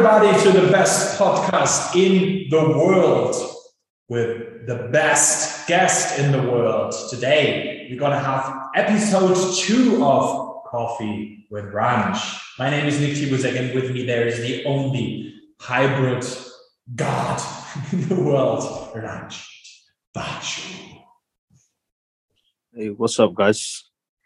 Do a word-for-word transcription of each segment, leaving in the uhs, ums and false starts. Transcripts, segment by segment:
everybody to the best podcast in the world with the best guest in the world. Today, we're going to have episode two of Coffee with Ranch. My name is Nick Tibuzek, and with me there is the only hybrid god in the world, Ranch Bashu. Hey, what's up, guys?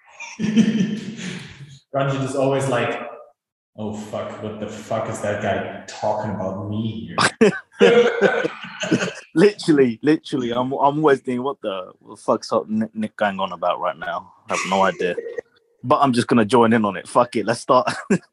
Ranjit is always like, oh fuck, what the fuck is that guy talking about me here? literally, literally, I'm I'm always thinking, what the, what the fuck's up Nick, Nick going on about right now? I have no idea. But I'm just gonna join in on it. Fuck it, let's start.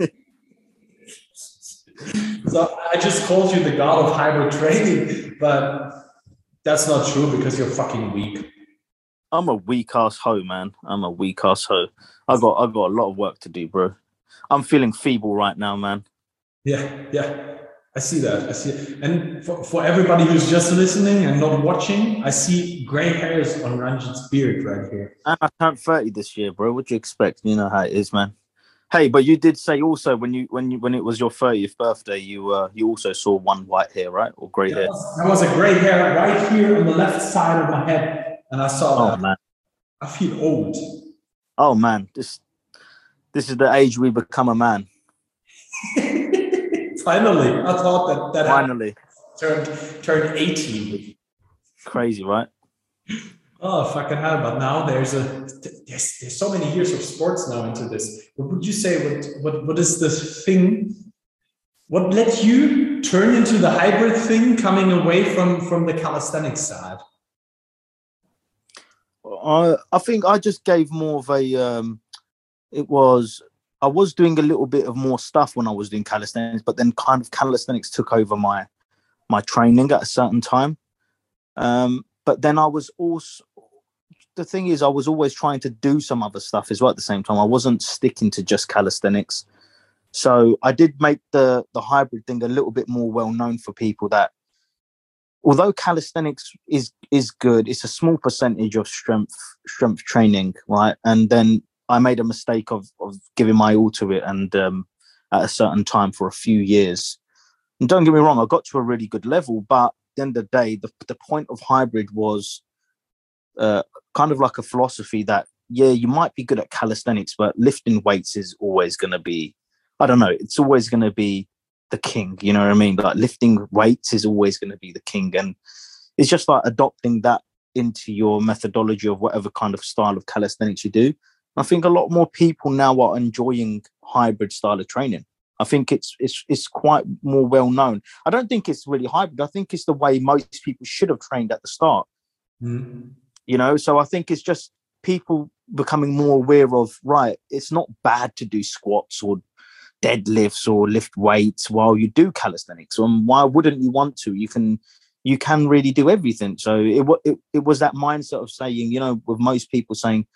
So I just called you the god of hybrid training, but that's not true because you're fucking weak. I'm a weak ass hoe, man. I'm a weak ass hoe. I got I got a lot of work to do, bro. I'm feeling feeble right now, man. Yeah, yeah. I see that. I see it. And for, for everybody who's just listening and not watching, I see gray hairs on Ranjit's beard right here. And I turned thirty this year, bro. What do you expect? You know how it is, man. Hey, but you did say also when you when you when it was your thirtieth birthday, you uh you also saw one white hair, right? Or grey That hair. was, that was a gray hair right here on the left side of my head. And I saw Oh that. man. I feel old. Oh man. This this is the age we become a man. Finally, I thought that that Finally. turned turned eighteen. Crazy, right? Oh fucking hell! But now there's a there's, there's so many years of sports now into this. What would you say? What what what is this thing? What led you turn into the hybrid thing, coming away from from the calisthenics side? I I think I just gave more of a um it was I was doing a little bit of more stuff when I was doing calisthenics, but then kind of calisthenics took over my my training at a certain time. Um but then I was also the thing is I was always trying to do some other stuff as well at the same time. I wasn't sticking to just calisthenics. So I did make the the hybrid thing a little bit more well known for people that although calisthenics is is good, it's a small percentage of strength strength training, right? And then I made a mistake of of giving my all to it, and um, at a certain time for a few years. And don't get me wrong, I got to a really good level, but at the end of the day, the the point of hybrid was uh, kind of like a philosophy that yeah, you might be good at calisthenics, but lifting weights is always going to be, I don't know, it's always going to be the king, you know what I mean? Like lifting weights is always going to be the king, and it's just like adopting that into your methodology of whatever kind of style of calisthenics you do. I think a lot more people now are enjoying hybrid style of training. I think it's it's it's quite more well known. I don't think it's really hybrid. I think it's the way most people should have trained at the start. Mm-hmm. You know, so I think it's just people becoming more aware of, right, it's not bad to do squats or deadlifts or lift weights while you do calisthenics. And why wouldn't you want to? You can you can really do everything. So it, it, it was that mindset of saying, you know, with most people saying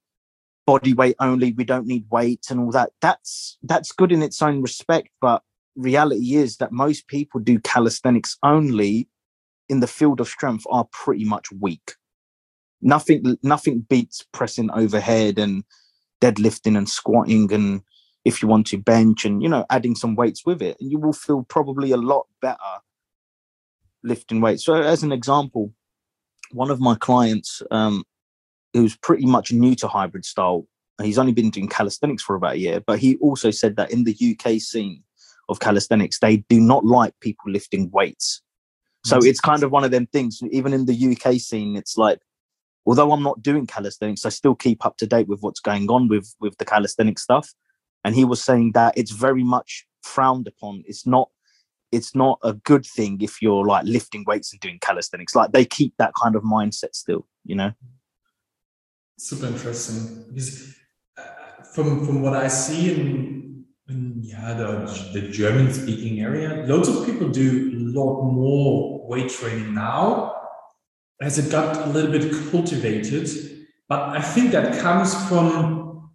body weight only, we don't need weights and all that. That's that's good in its own respect, but reality is that most people do calisthenics only in the field of strength are pretty much weak. Nothing nothing beats pressing overhead and deadlifting and squatting, and if you want to bench and, you know, adding some weights with it, and you will feel probably a lot better lifting weights. So as an example, one of my clients, um, who's pretty much new to hybrid style, he's only been doing calisthenics for about a year, but he also said that in the U K scene of calisthenics, they do not like people lifting weights. So it's kind of one of them things, even in the U K scene, it's like, although I'm not doing calisthenics, I still keep up to date with what's going on with, with the calisthenic stuff. And he was saying that it's very much frowned upon. It's not, it's not a good thing if you're like lifting weights and doing calisthenics. Like they keep that kind of mindset still, you know? Super interesting. Because uh, from from what I see in, in yeah the the German speaking area, loads of people do a lot more weight training now as it got a little bit cultivated. But I think that comes from,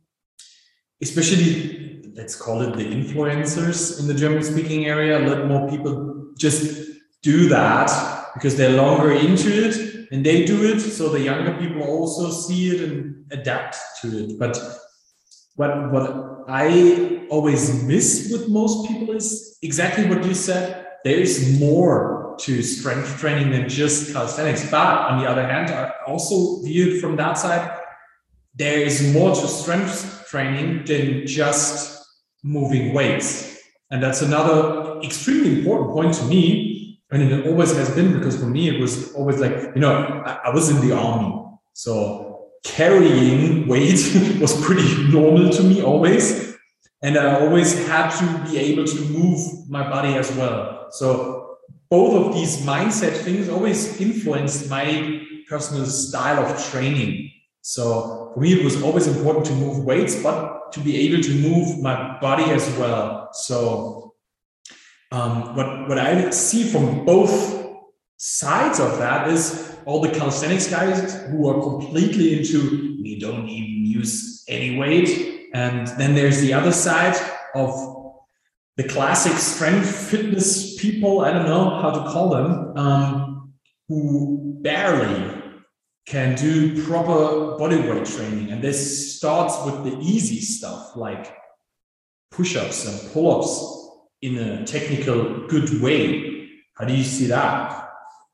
especially, let's call it the influencers in the German speaking area. A lot more people just do that because they're longer into it and they do it. So the younger people also see it and adapt to it. But what what I always miss with most people is exactly what you said. There is more to strength training than just calisthenics. But on the other hand, I also view it from that side, there is more to strength training than just moving weights. And that's another extremely important point to me. And it always has been, because for me, it was always like, you know, I, I was in the army. So carrying weight was pretty normal to me always. And I always had to be able to move my body as well. So both of these mindset things always influenced my personal style of training. So for me, it was always important to move weights, but to be able to move my body as well. So um, what, what I see from both sides of that is all the calisthenics guys who are completely into, we don't even use any weight. And then there's the other side of the classic strength fitness people, I don't know how to call them, um, who barely can do proper bodyweight training. And this starts with the easy stuff like push-ups and pull-ups in a technical, good way. How do you see that?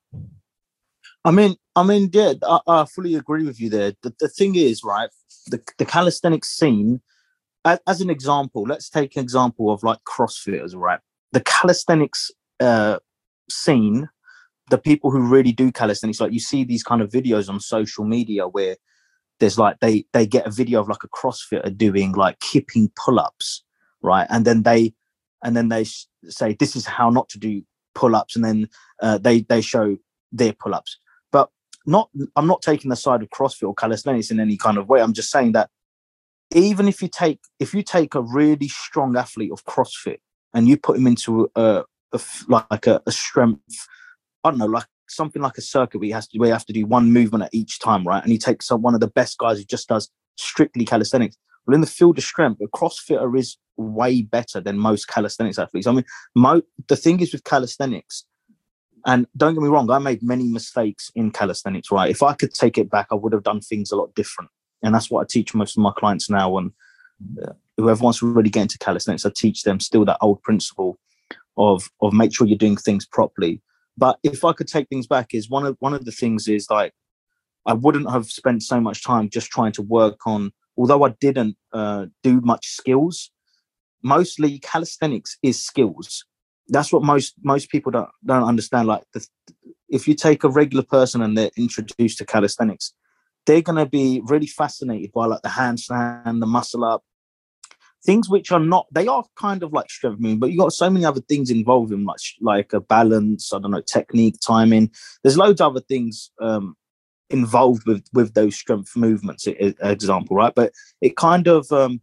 I mean, I mean, yeah, I, I fully agree with you there. The, the thing is, right, the, the calisthenics scene, as, as an example, let's take an example of like CrossFitters, right? The calisthenics uh, scene, the people who really do calisthenics, like you see these kind of videos on social media where there's like, they, they get a video of like a CrossFitter doing like kipping pull-ups, right? And then they, and then they sh- say, this is how not to do pull-ups. And then uh, they, they show their pull-ups. But not, I'm not taking the side of CrossFit or calisthenics in any kind of way. I'm just saying that even if you take, if you take a really strong athlete of CrossFit and you put him into a, a like a, a strength, I don't know, like something like a circuit where he has to, where you have to do one movement at each time, right? And he takes one of the best guys who just does strictly calisthenics. Well, in the field of strength, a CrossFitter is way better than most calisthenics athletes. I mean, mo- the thing is with calisthenics, and don't get me wrong, I made many mistakes in calisthenics, right? If I could take it back, I would have done things a lot different. And that's what I teach most of my clients now. And uh, whoever wants to really get into calisthenics, I teach them still that old principle of, of make sure you're doing things properly. But if I could take things back, is one of one of the things is like, I wouldn't have spent so much time just trying to work on, although I didn't uh, do much skills, mostly calisthenics is skills. That's what most most people don't don't understand. Like, the, if you take a regular person and they're introduced to calisthenics, they're going to be really fascinated by like the handstand, the muscle up, things which are not, they are kind of like strength movement, but you got so many other things involved in much like a balance, I don't know, technique, timing. There's loads of other things um, involved with with those strength movements, example, right? But it kind of um,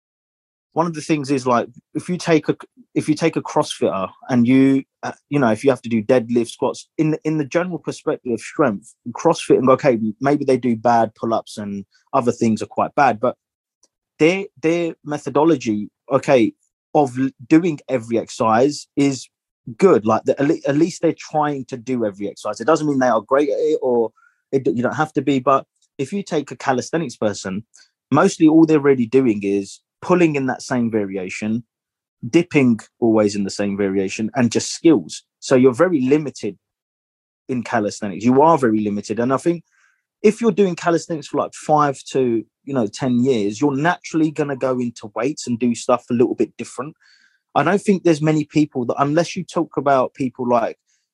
one of the things is like, if you take a if you take a CrossFitter and you uh, you know, if you have to do deadlift, squats, in the, in the general perspective of strength, CrossFit, and okay, maybe they do bad pull-ups and other things are quite bad, but their their methodology, okay, of doing every exercise is good. Like the, at least they're trying to do every exercise. It doesn't mean they are great at it, or it, you don't have to be. But if you take a calisthenics person, mostly all they're really doing is pulling in that same variation, dipping always in the same variation, and just skills. So you're very limited in calisthenics. You are very limited. And I think if you're doing calisthenics for like five to, you know, ten years, you're naturally going to go into weights and do stuff a little bit different. I don't think there's many people that, unless you talk about people like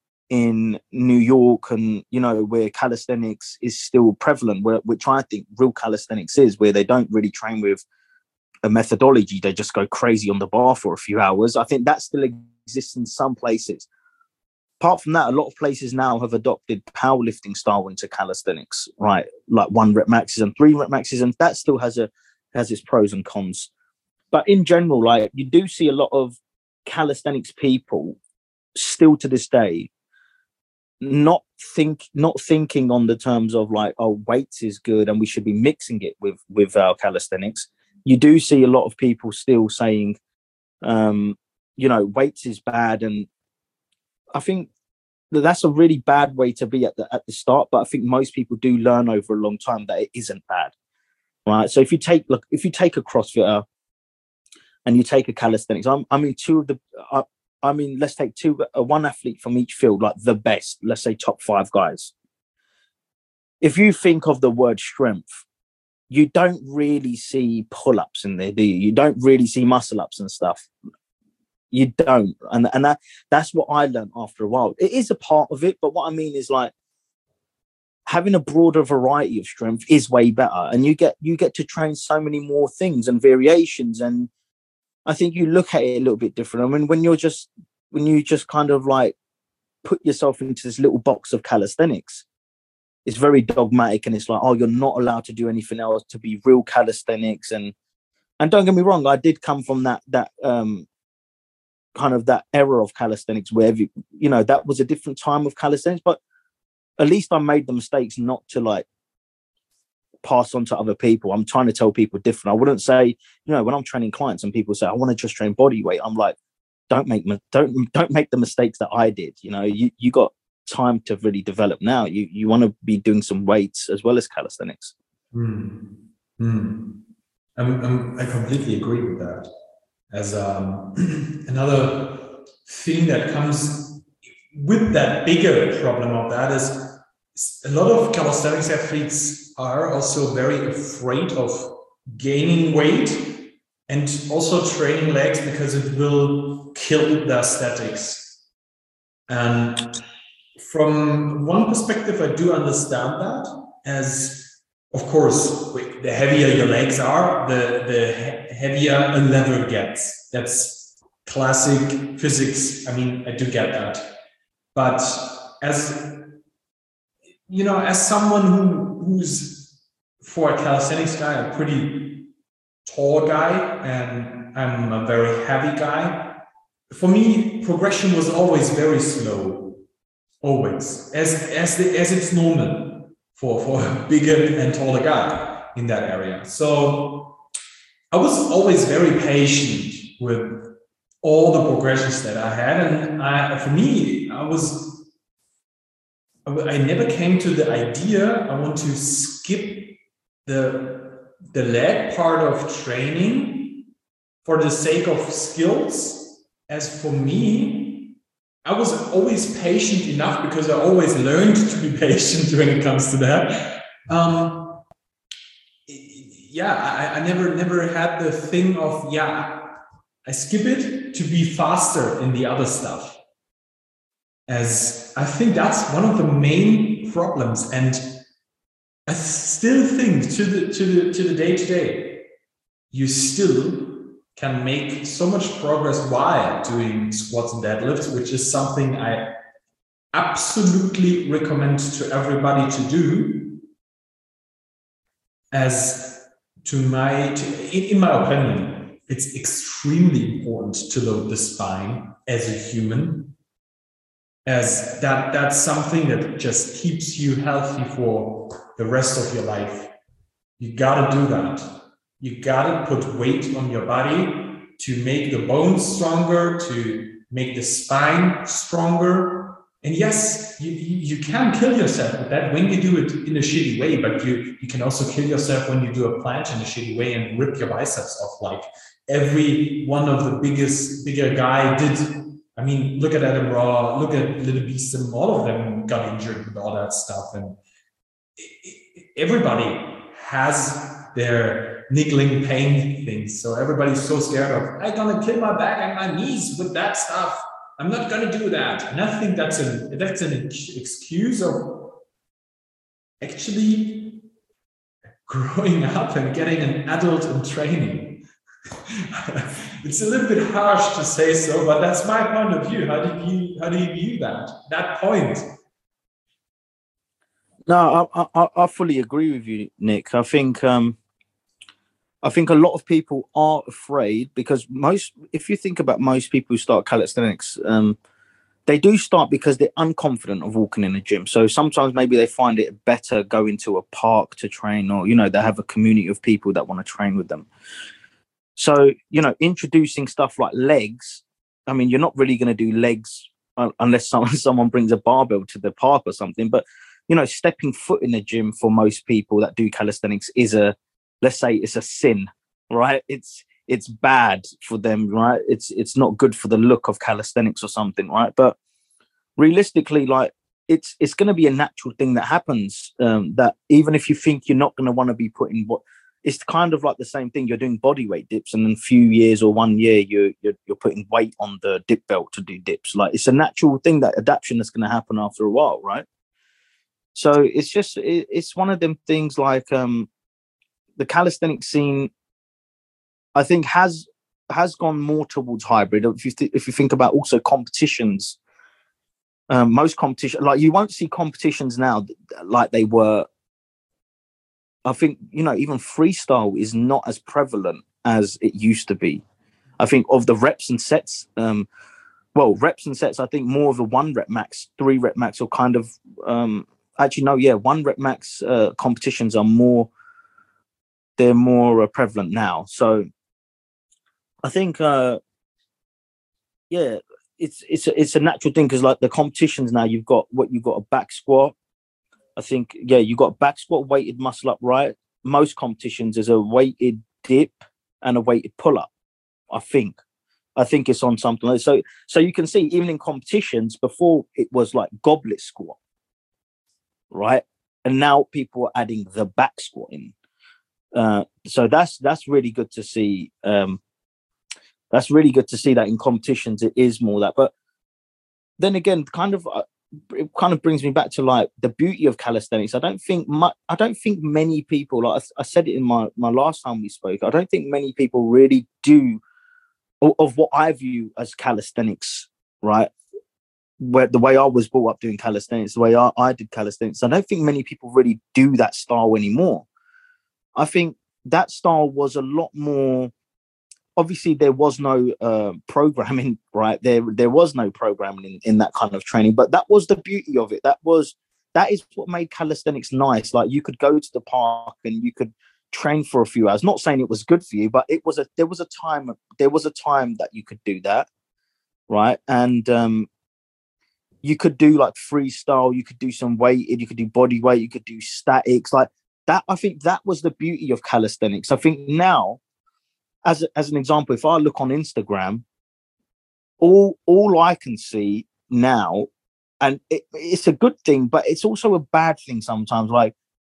in New York and, you know, where calisthenics is still prevalent, where, which I think real calisthenics is, where they don't really train with a methodology, they just go crazy on the bar for a few hours. I think that still exists in some places. Apart from that, a lot of places now have adopted powerlifting style into calisthenics, right? Like one rep maxes and three rep maxes, and that still has a has its pros and cons. But in general, like, you do see a lot of calisthenics people still to this day not think not thinking on the terms of like, oh, weights is good and we should be mixing it with with our calisthenics. You do see a lot of people still saying, um, you know, weights is bad, and I think that that's a really bad way to be at the at the start. But I think most people do learn over a long time that it isn't bad. right? So if you take look, if you take a CrossFitter and you take a calisthenics, I'm, I mean, two of the, I, I mean, let's take two, uh, one athlete from each field, like the best, let's say top five guys. If you think of the word strength, you don't really see pull-ups in there, do you? You don't really see muscle-ups and stuff. You don't. And, and that that's what I learned after a while. It is a part of it, but what I mean is like having a broader variety of strength is way better. And you get you get to train so many more things and variations. And I think you look at it a little bit different. I mean, when you're just when you just kind of like put yourself into this little box of calisthenics, it's very dogmatic, and it's like, oh, you're not allowed to do anything else to be real calisthenics. And and don't get me wrong, I did come from that that um kind of that era of calisthenics where you, you know, that was a different time of calisthenics, but at least I made the mistakes not to like pass on to other people. I'm trying to tell people different. I wouldn't say, you know, when I'm training clients and people say I want to just train body weight, I'm like, don't make don't don't make the mistakes that I did. You know, you you got time to really develop now. You you want to be doing some weights as well as calisthenics. Mm. Mm. I'm, I'm, I completely agree with that. As um, another thing that comes with that bigger problem of that is a lot of calisthenics athletes are also very afraid of gaining weight and also training legs because it will kill their aesthetics. And from one perspective, I do understand that, as of course, the heavier your legs are, the, the heavier a lever gets. That's classic physics. I mean, I do get that. But as, you know, as someone who, who's, for a calisthenics guy, a pretty tall guy, and I'm a very heavy guy, for me, progression was always very slow. Always. As, as, the, as it's normal for, for a bigger and taller guy in that area. So I was always very patient with all the progressions that I had. And I, for me, I was, I never came to the idea I want to skip the, the leg part of training for the sake of skills. As for me, I was always patient enough because I always learned to be patient when it comes to that. Um, yeah, I, I never never had the thing of, yeah, I skip it to be faster in the other stuff. As I think that's one of the main problems. And I still think to the to the to the day to day, you still can make so much progress while doing squats and deadlifts, which is something I absolutely recommend to everybody to do. As to my, to, in, in my opinion, it's extremely important to load the spine as a human, as that that's something that just keeps you healthy for the rest of your life. You gotta do that. You gotta put weight on your body to make the bones stronger, to make the spine stronger. And yes, you, you, you can kill yourself with that when you do it in a shitty way, but you, you can also kill yourself when you do a planche in a shitty way and rip your biceps off. Like every one of the biggest, bigger guy did. I mean, look at Adam Raw, look at Little Beast, and all of them got injured with all that stuff. And everybody has their niggling pain things. So everybody's so scared of, I'm gonna kill my back and my knees with that stuff. I'm not gonna do that. And I think that's an that's an excuse of actually growing up and getting an adult in training. It's a little bit harsh to say so, but that's my point of view. How do you how do you view that that point? No, I, I, I fully agree with you, Nick. I think um, I think a lot of people are afraid because most, if you think about most people who start calisthenics, um, they do start because they're unconfident of walking in a gym. So sometimes maybe they find it better going to a park to train, or, you know, they have a community of people that want to train with them. So, you know, introducing stuff like legs, I mean, you're not really going to do legs unless someone, someone brings a barbell to the park or something. But, you know, stepping foot in the gym for most people that do calisthenics is a let's say it's a sin, right? It's it's bad for them, right? It's it's not good for the look of calisthenics or something, right? But realistically, like it's it's going to be a natural thing that happens. Um, that even if you think you're not going to want to be putting what, it's kind of like the same thing. You're doing body weight dips, and in a few years or one year, you're you're, you're putting weight on the dip belt to do dips. Like it's a natural thing, that adaptation that's going to happen after a while, right? So it's just it, it's one of them things. Like um, the calisthenics scene, I think has has gone more towards hybrid. If you th- if you think about also competitions, um, most competition, like you won't see competitions now like they were. I think, you know, even freestyle is not as prevalent as it used to be. I think of the reps and sets, um, well, reps and sets, I think more of a one rep max, three rep max, or kind of um, actually no, yeah, one rep max uh, competitions are more. They're more uh, prevalent now. So I think, uh, yeah, it's it's a, it's a natural thing, because like the competitions now, you've got what you've got a back squat. I think, yeah, you've got back squat, weighted muscle up, right? Most competitions is a weighted dip and a weighted pull up. I think, I think it's on something like so. So you can see even in competitions before, it was like goblet squat, right? And now people are adding the back squat in. Uh, so that's that's really good to see. Um, that's really good to see that in competitions it is more that. But then again, kind of uh, it kind of brings me back to like the beauty of calisthenics. I don't think much. I don't think many people. Like I, I said it in my my last time we spoke. I don't think many people really do of, of what I view as calisthenics, right? Where the way I was brought up doing calisthenics, the way I, I did calisthenics, I don't think many people really do that style anymore. I think that style was a lot more. Obviously, there was no uh, programming, right? There, there was no programming in, in that kind of training, but that was the beauty of it. That was that is what made calisthenics nice. Like you could go to the park and you could train for a few hours. Not saying it was good for you, but it was a there was a time there was a time that you could do that, right? And um, you could do like freestyle. You could do some weighted. You could do body weight. You could do statics. Like that. I think that was the beauty of calisthenics. I think now, As, as an example, if I look on Instagram, all all I can see now, and it, it's a good thing, but it's also a bad thing sometimes. Like,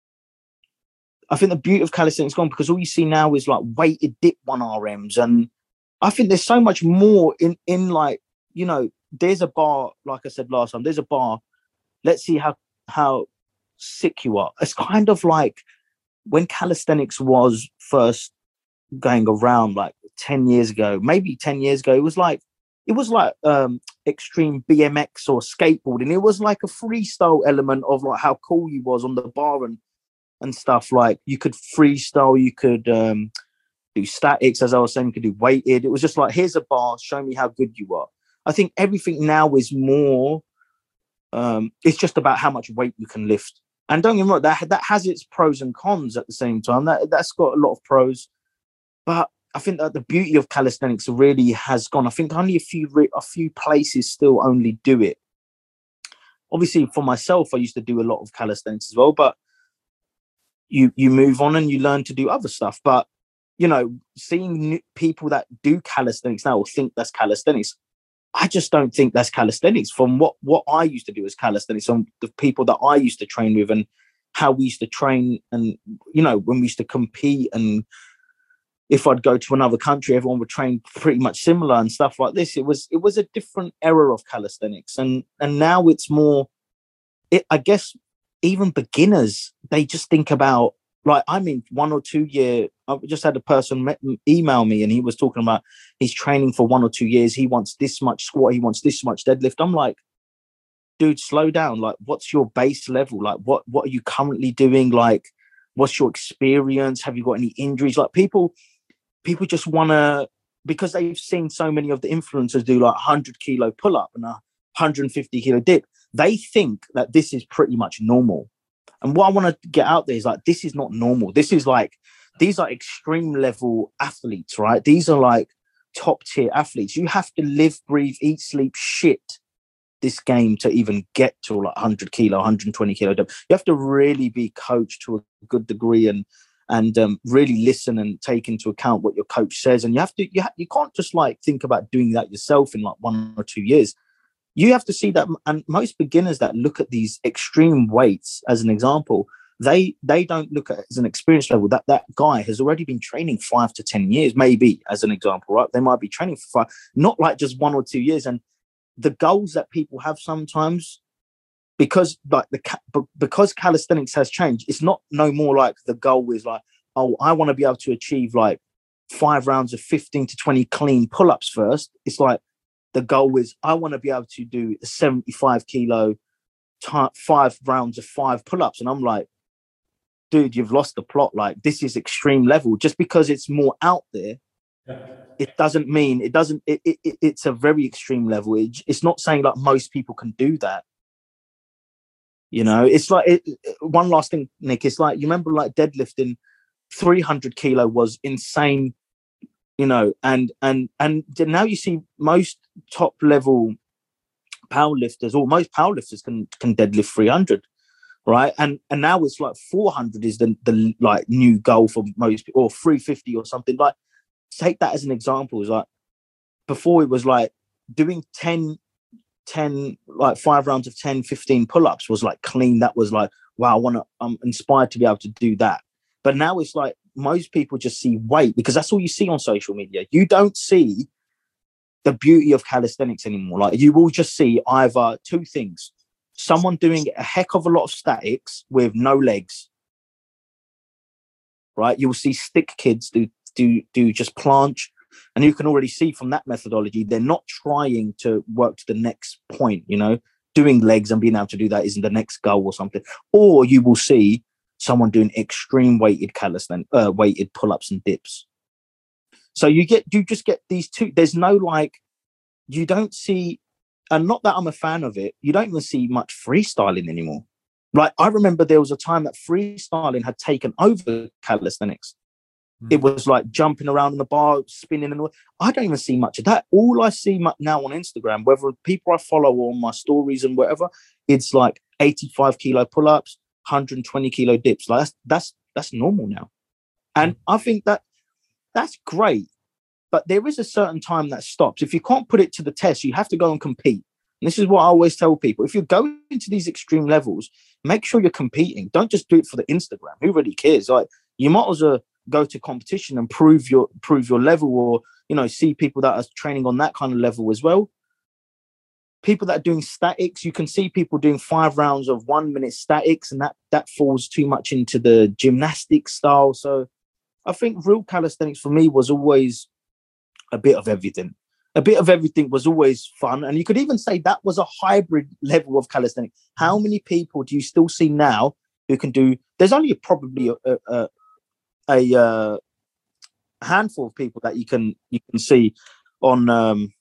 I think the beauty of calisthenics is gone, because all you see now is like weighted dip one R Ms, and I think there's so much more in in like, you know, there's a bar, like I said last time, there's a bar. Let's see how how sick you are. It's kind of like when calisthenics was first going around like ten years ago, maybe ten years ago, it was like it was like um extreme B M X or skateboarding. It was like a freestyle element of like how cool you was on the bar and and stuff. Like you could freestyle, you could um do statics, as I was saying, you could do weighted. It was just like, here's a bar, show me how good you are. I think everything now is more um it's just about how much weight you can lift. And don't get me wrong, that that has its pros and cons at the same time. That that's got a lot of pros. But I think that the beauty of calisthenics really has gone. I think only a few a few places still only do it. Obviously, for myself, I used to do a lot of calisthenics as well. But you you move on and you learn to do other stuff. But you know, seeing new people that do calisthenics now or think that's calisthenics, I just don't think that's calisthenics. From what what I used to do as calisthenics, from the people that I used to train with, and how we used to train, and you know, when we used to compete, and if I'd go to another country, everyone would train pretty much similar and stuff like this. It was it was a different era of calisthenics, and and now it's more. It, I guess even beginners, they just think about, like, I mean, one or two year. I just had a person email me, and he was talking about he's training for one or two years. He wants this much squat. He wants this much deadlift. I'm like, dude, slow down. Like, what's your base level? Like, what what are you currently doing? Like, what's your experience? Have you got any injuries? Like, people. People just want to, because they've seen so many of the influencers do like one hundred kilo pull up and a one hundred fifty kilo dip. They think that this is pretty much normal. And what I want to get out there is like, this is not normal. This is like, these are extreme level athletes, right? These are like top tier athletes. You have to live, breathe, eat, sleep, shit this game to even get to like one hundred kilo, one hundred twenty kilo dip. You have to really be coached to a good degree and and um, really listen and take into account what your coach says. And you have to, you, ha- you can't just like think about doing that yourself in like one or two years. You have to see that. And most beginners that look at these extreme weights as an example, they they don't look at it as an experience level. That that guy has already been training five to ten years, maybe, as an example, right? They might be training for five, not like just one or two years. And the goals that people have sometimes, because like the because calisthenics has changed, it's not no more like the goal is like, oh, I want to be able to achieve like five rounds of fifteen to twenty clean pull-ups first. It's like the goal is I want to be able to do a seventy-five kilo t- five rounds of five pull-ups. And I'm like, dude, you've lost the plot. Like, this is extreme level. Just because it's more out there, it doesn't mean it doesn't it, it, it's a very extreme level. It, it's not saying like most people can do that. You know, it's like it, one last thing, Nick. It's like, you remember like deadlifting three hundred kilo was insane, you know, and and and now you see most top level powerlifters, or most powerlifters can can deadlift three hundred, right? And and now it's like four hundred is the the like new goal for most people, or three fifty or something. Like, take that as an example. It's like before it was like doing ten ten like five rounds of ten fifteen pull-ups was like clean. That was like, wow, I want to, I'm inspired to be able to do that. But now it's like most people just see weight, because that's all you see on social media. You don't see the beauty of calisthenics anymore. Like, you will just see either two things: someone doing a heck of a lot of statics with no legs, right? You will see stick kids do do do just planche. And you can already see from that methodology, they're not trying to work to the next point, you know, doing legs and being able to do that isn't the next goal or something. Or you will see someone doing extreme weighted calisthenics, uh, weighted pull-ups and dips. So you get, you just get these two. There's no like, you don't see, and not that I'm a fan of it, you don't even see much freestyling anymore. Like, I remember there was a time that freestyling had taken over calisthenics. It was like jumping around on the bar, spinning, and all. I don't even see much of that. All I see now on Instagram, whether people I follow or on my stories and whatever, it's like eighty-five kilo pull-ups, one hundred twenty kilo dips. Like, that's that's that's normal now, and I think that that's great. But there is a certain time that stops. If you can't put it to the test, you have to go and compete. And this is what I always tell people: if you're going into these extreme levels, make sure you're competing. Don't just do it for the Instagram. Who really cares? Like, you might as well go to competition and prove your prove your level, or, you know, see people that are training on that kind of level as well. People that are doing statics, you can see people doing five rounds of one minute statics, and that that falls too much into the gymnastic style. So I think real calisthenics for me was always a bit of everything. A bit of everything was always fun. And you could even say that was a hybrid level of calisthenics. How many people do you still see now who can do, there's only probably a, a, a a uh, handful of people that you can you can see on um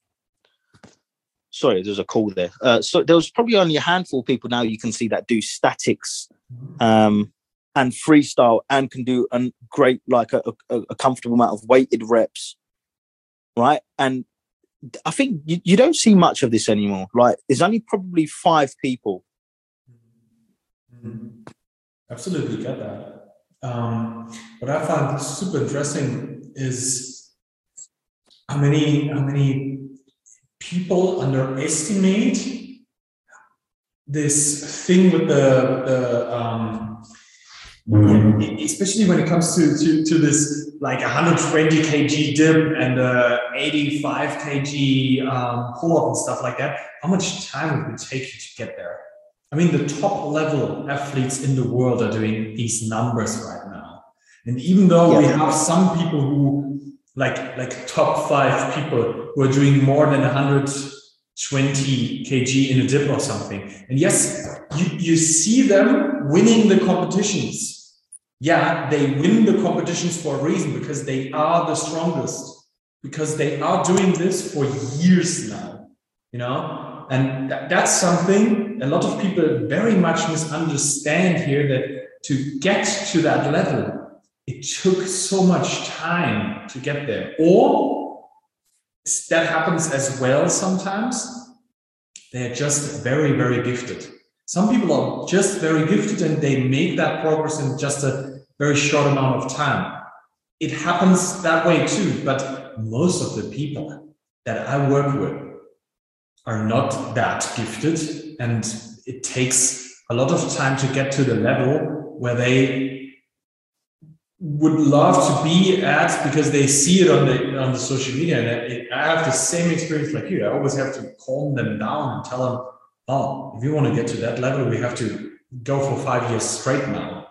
sorry, there's a call there. Uh, so there was probably only a handful of people now you can see that do statics um and freestyle and can do a great, like a, a, a comfortable amount of weighted reps, right? And I think you, you don't see much of this anymore. Like, there's only probably five people. Mm-hmm. Absolutely get that. Um, what I found super interesting is how many how many people underestimate this thing with the the um, yeah, especially when it comes to to, to this like one hundred twenty kilogram dip and uh, eighty-five kilogram um, pull-up and stuff like that. How much time it would take you to get there? I mean, the top level athletes in the world are doing these numbers right now. And even though yeah. we have some people who, like, like top five people who are doing more than one hundred twenty kilograms in a dip or something. And yes, you, you see them winning the competitions. Yeah, they win the competitions for a reason, because they are the strongest, because they are doing this for years now, you know? And th- that's something a lot of people very much misunderstand here, that to get to that level, it took so much time to get there. Or that happens as well sometimes. They're just very, very gifted. Some people are just very gifted and they make that progress in just a very short amount of time. It happens that way too, but most of the people that I work with are not that gifted, and it takes a lot of time to get to the level where they would love to be at, because they see it on the on the social media. And it, I have the same experience like you. I always have to calm them down and tell them, oh, if you want to get to that level, we have to go for five years straight now.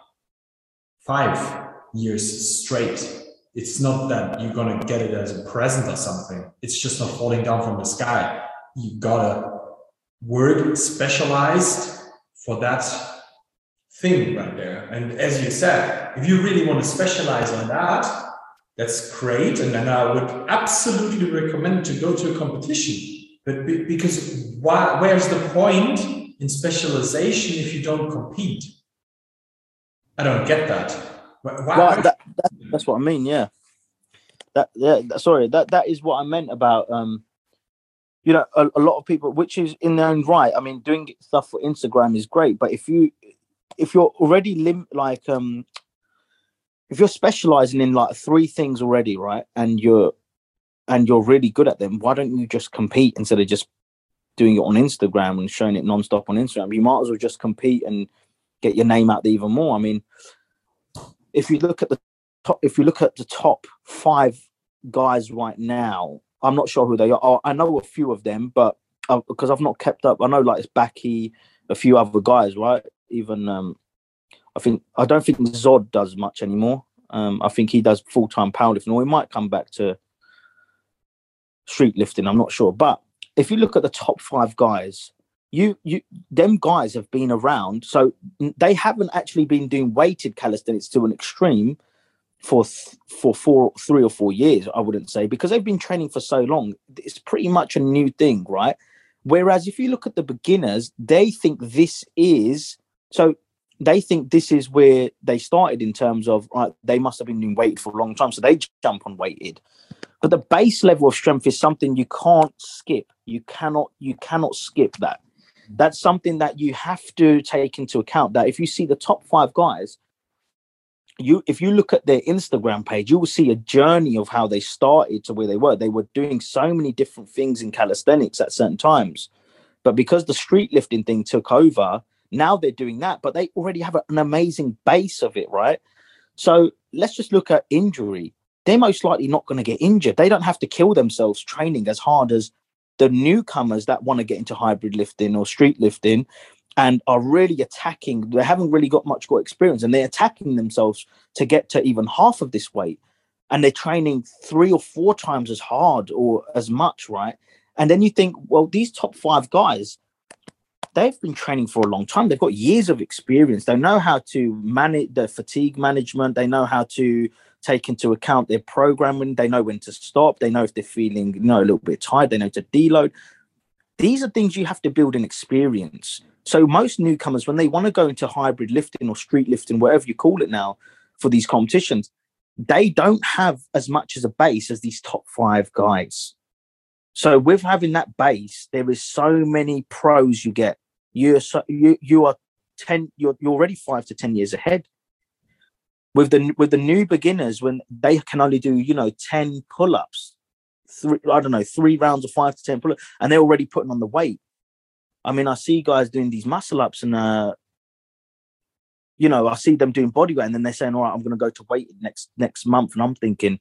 Five years straight. It's not that you're going to get it as a present or something. It's just not falling down from the sky. You gotta work specialized for that thing right there. And as you said, if you really want to specialize on that, that's great. And then I would absolutely recommend to go to a competition. But be, because why, where's the point in specialization if you don't compete? I don't get that. Why, well, that, that that's what I mean. Yeah. That yeah. Sorry. That that is what I meant about um. You know, a, a lot of people, which is in their own right. I mean, doing stuff for Instagram is great, but if you, if you're already lim- like, um, if you're specializing in like three things already, right, and you're, and you're really good at them, why don't you just compete instead of just doing it on Instagram and showing it nonstop on Instagram? You might as well just compete and get your name out there even more. I mean, if you look at the top, if you look at the top five guys right now. I'm not sure who they are. I know a few of them, but uh, because I've not kept up, I know like it's Baki, a few other guys, right? Even um, I think I don't think Zod does much anymore. Um, I think he does full time powerlifting, or he might come back to street lifting. I'm not sure. But if you look at the top five guys, you you them guys have been around, so they haven't actually been doing weighted calisthenics to an extreme for th- for four, three or four years, I wouldn't say, because they've been training for so long. It's pretty much a new thing, right? Whereas if you look at the beginners, they think this is so. They think this is where they started in terms of right. They must have been doing weight for a long time, so they jump on weighted. But the base level of strength is something you can't skip. You cannot. You cannot skip that. That's something that you have to take into account. That if you see the top five guys. You, if you look at their Instagram page, you will see a journey of how they started to where they were. They were doing so many different things in calisthenics at certain times. But because the street lifting thing took over, now they're doing that, but they already have an amazing base of it, right? So let's just look at injury. They're most likely not going to get injured. They don't have to kill themselves training as hard as the newcomers that want to get into hybrid lifting or street lifting. And are really attacking. They haven't really got much got experience, and they're attacking themselves to get to even half of this weight. And they're training three or four times as hard or as much, right? And then you think, well, these top five guys, they've been training for a long time. They've got years of experience. They know how to manage the fatigue management. They know how to take into account their programming. They know when to stop. They know if they're feeling, you know, a little bit tired. They know to deload. These are things you have to build in experience. So most newcomers, when they want to go into hybrid lifting or street lifting, whatever you call it now, for these competitions, they don't have as much as a base as these top five guys. So with having that base, there is so many pros you get. You're so, you you are ten. You're you're already five to ten years ahead. With the with the new beginners, when they can only do you know ten pull-ups, three I don't know three rounds of five to ten pull-ups, and they're already putting on the weight. I mean, I see guys doing these muscle ups and, uh, you know, I see them doing body weight and then they're saying, all right, I'm going to go to weight next next month. And I'm thinking,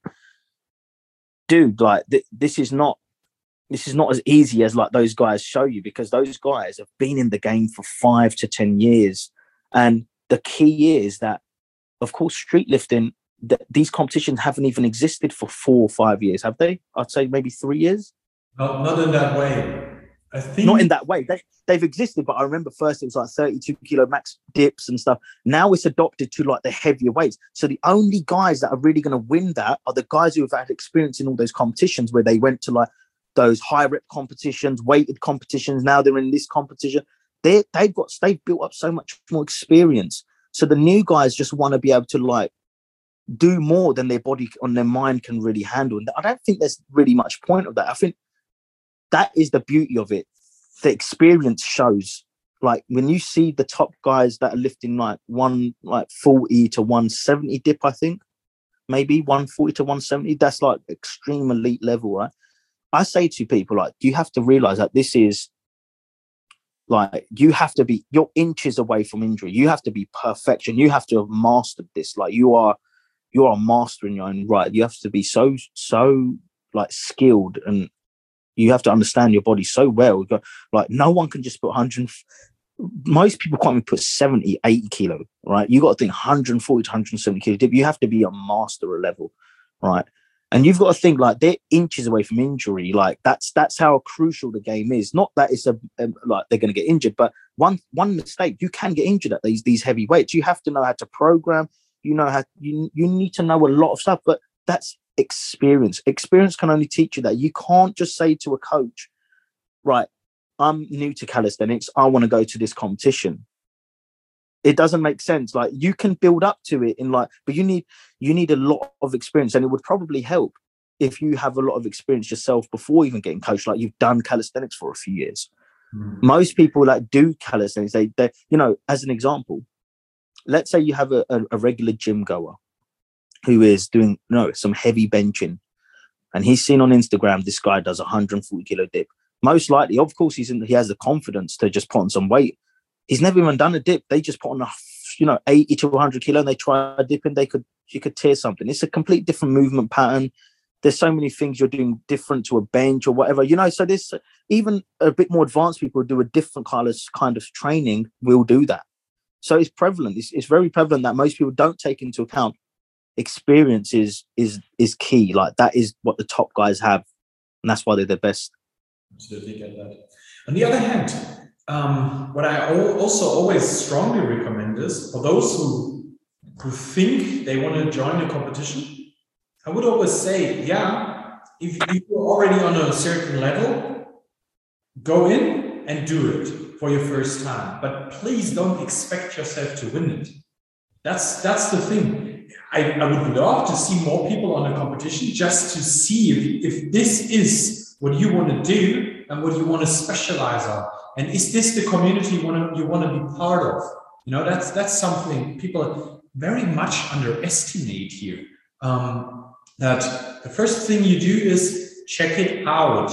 dude, like th- this is not this is not as easy as like those guys show you, because those guys have been in the game for five to ten years. And the key is that, of course, street lifting, th- these competitions haven't even existed for four or five years, have they? I'd say maybe three years. Not, not in that way. I think not in that way. They, they've existed, but I remember first it was like thirty-two kilo max dips and stuff. Now it's adopted to like the heavier weights. So the only guys that are really going to win that are the guys who have had experience in all those competitions where they went to like those high rep competitions, weighted competitions. Now they're in this competition. They they've got they've built up so much more experience. So the new guys just want to be able to like do more than their body and their mind can really handle. And I don't think there's really much point of that. I think that is the beauty of it. The experience shows. like when you see the top guys that are lifting like one like forty to one seventy dip, I think maybe one forty to one seventy, that's like extreme elite level, right? I say to people, like, you have to realize that this is like, you have to be, you're inches away from injury. You have to be perfection. You have to have mastered this. Like, you are, you are a master in your own right. You have to be so, so like skilled, and you have to understand your body so well. Like, no one can just put one hundred. Most people can't even put seventy, eighty kilo, right? You got to think one hundred forty to one hundred seventy kilo dip. You have to be a master at level, right? And you've got to think like they're inches away from injury. Like that's that's how crucial the game is. Not that it's a, a like they're going to get injured, but one one mistake, you can get injured at these these heavy weights. You have to know how to program. You know how you you need to know a lot of stuff. But that's experience. Experience can only teach you that. You can't just say to a coach, right, I'm new to calisthenics, I want to go to this competition. It doesn't make sense. Like, you can build up to it in like, but you need you need a lot of experience, and it would probably help if you have a lot of experience yourself before even getting coached. Like, you've done calisthenics for a few years. Mm. Most people that do calisthenics, they, they, you know, as an example, let's say you have a, a, a regular gym goer who is doing, you know, some heavy benching, and he's seen on Instagram this guy does a one hundred forty kilo dip. Most likely, of course, he's in, he has the confidence to just put on some weight. He's never even done a dip. They just put on a, you know, eighty to one hundred kilo, and they try a dip, and they could, you could tear something. It's a complete different movement pattern. There's so many things you're doing different to a bench or whatever, you know. So this, even a bit more advanced people who do a different kind of kind of training will do that. So it's prevalent. It's, it's very prevalent that most people don't take into account experience is is is key. Like, that is what the top guys have, and that's why they're the best. Absolutely get that. On the other hand, um, what I also always strongly recommend is for those who who think they want to join a competition, I would always say, yeah, if, if you're already on a certain level, go in and do it for your first time. But please don't expect yourself to win it. That's that's the thing. I, I would love to see more people on a competition just to see if, if this is what you want to do and what you want to specialize on. And is this the community you want to, you want to be part of? You know, that's that's something people very much underestimate here. Um, that the first thing you do is check it out.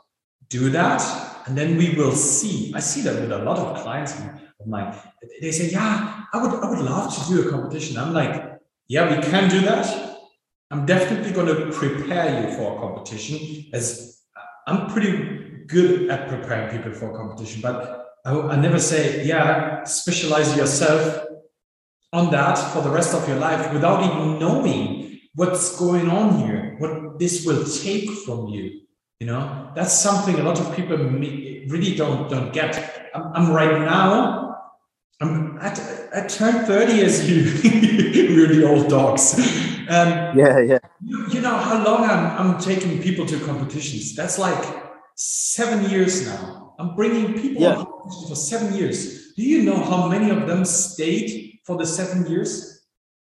Do that, and then we will see. I see that with a lot of clients of mine. They say, yeah, I would, I would love to do a competition. I'm like, yeah, we can do that. I'm definitely going to prepare you for a competition, as I'm pretty good at preparing people for a competition, but I, I never say, yeah, specialize yourself on that for the rest of your life without even knowing what's going on here, what this will take from you. You know, that's something a lot of people really don't don't get. I'm, I'm right now, I'm at, I turned thirty as you, really old dogs. Um, yeah, yeah. You, you know how long I'm, I'm taking people to competitions? That's like seven years now. I'm bringing people yeah. on competitions for seven years. Do you know how many of them stayed for the seven years?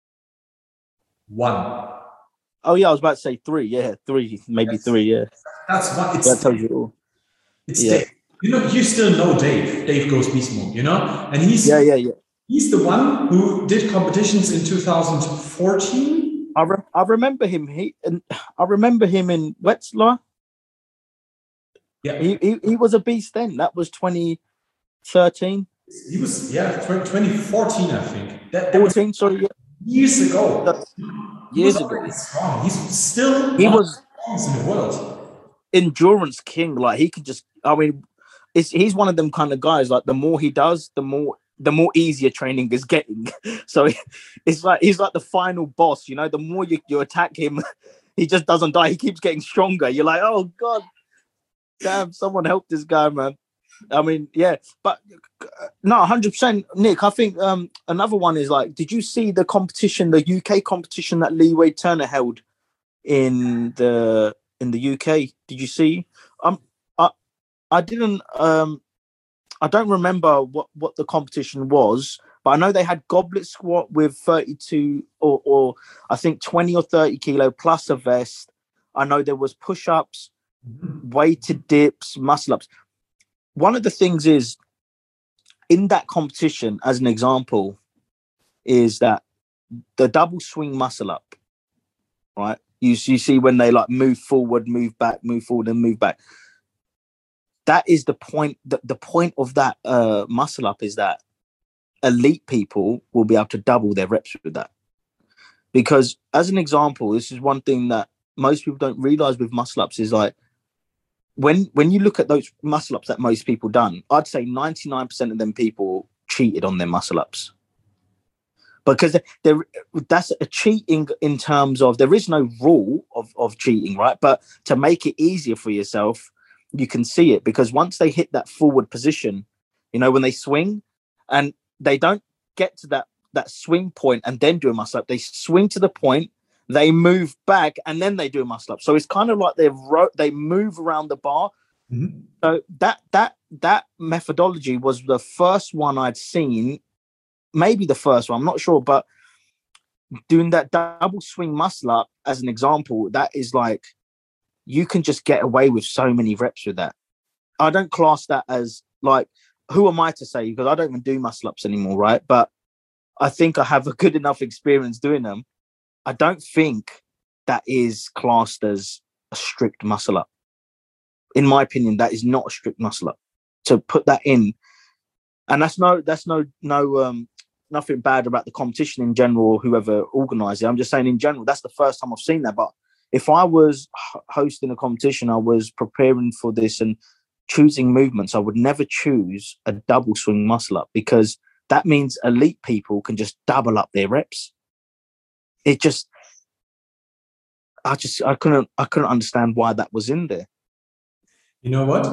One. Oh yeah, I was about to say three. Yeah, three, maybe Yes. three. Yeah, that's what it's. That tells you all. It's yeah. Dave. You know, you still know Dave. Dave Goes Beast Mode. You know, and he's yeah, yeah, yeah. He's the one who did competitions in two thousand fourteen. I re- I remember him. He and I remember him in Wetzlar. Yeah, he, he he was a beast then. That was twenty thirteen. He was yeah, twenty fourteen, I think. That, that fourteen, sorry, yeah. Years ago. That's he years was ago. Strong. He's still he one was of the in the world. Endurance king. Like, he could just. I mean, it's he's one of them kind of guys. Like, the more he does, the more the more easier training is getting. So it's like he's like the final boss. You know, the more you, you attack him, he just doesn't die. He keeps getting stronger. You're like, oh god, damn! Someone help this guy, man. I mean, yeah, but no, one hundred percent, Nick. I think um, another one is like, did you see the competition, the U K competition that Lee Wade Turner held in the in the U K? Did you see? Um, I I didn't. Um, I don't remember what, what the competition was, but I know they had goblet squat with thirty-two or or I think twenty or thirty kilo plus a vest. I know there was push ups, weighted dips, muscle ups. One of the things is, in that competition, as an example, is that the double swing muscle up, right? You, you see when they like move forward, move back, move forward, and move back. That is the point. The, the point of that uh, muscle up is that elite people will be able to double their reps with that. Because as an example, this is one thing that most people don't realize with muscle ups is like, when when you look at those muscle ups that most people done, I'd say ninety-nine percent of them people cheated on their muscle ups. Because there, that's a cheating in terms of there is no rule of, of cheating, right? But to make it easier for yourself, you can see it because once they hit that forward position, you know, when they swing and they don't get to that, that swing point and then do a muscle up, they swing to the point, they move back and then they do a muscle up. So it's kind of like they ro- they move around the bar. Mm-hmm. So that that that methodology was the first one I'd seen. Maybe the first one, I'm not sure, but doing that double swing muscle up as an example, that is like, you can just get away with so many reps with that. I don't class that as like, who am I to say? Because I don't even do muscle ups anymore, right? But I think I have a good enough experience doing them. I don't think that is classed as a strict muscle up. In my opinion, that is not a strict muscle up. To put that in, and that's no, that's no, no, um, nothing bad about the competition in general or whoever organised it. I'm just saying in general, that's the first time I've seen that. But if I was hosting a competition, I was preparing for this and choosing movements, I would never choose a double swing muscle up because that means elite people can just double up their reps. It just, I just, I couldn't, I couldn't understand why that was in there. You know what?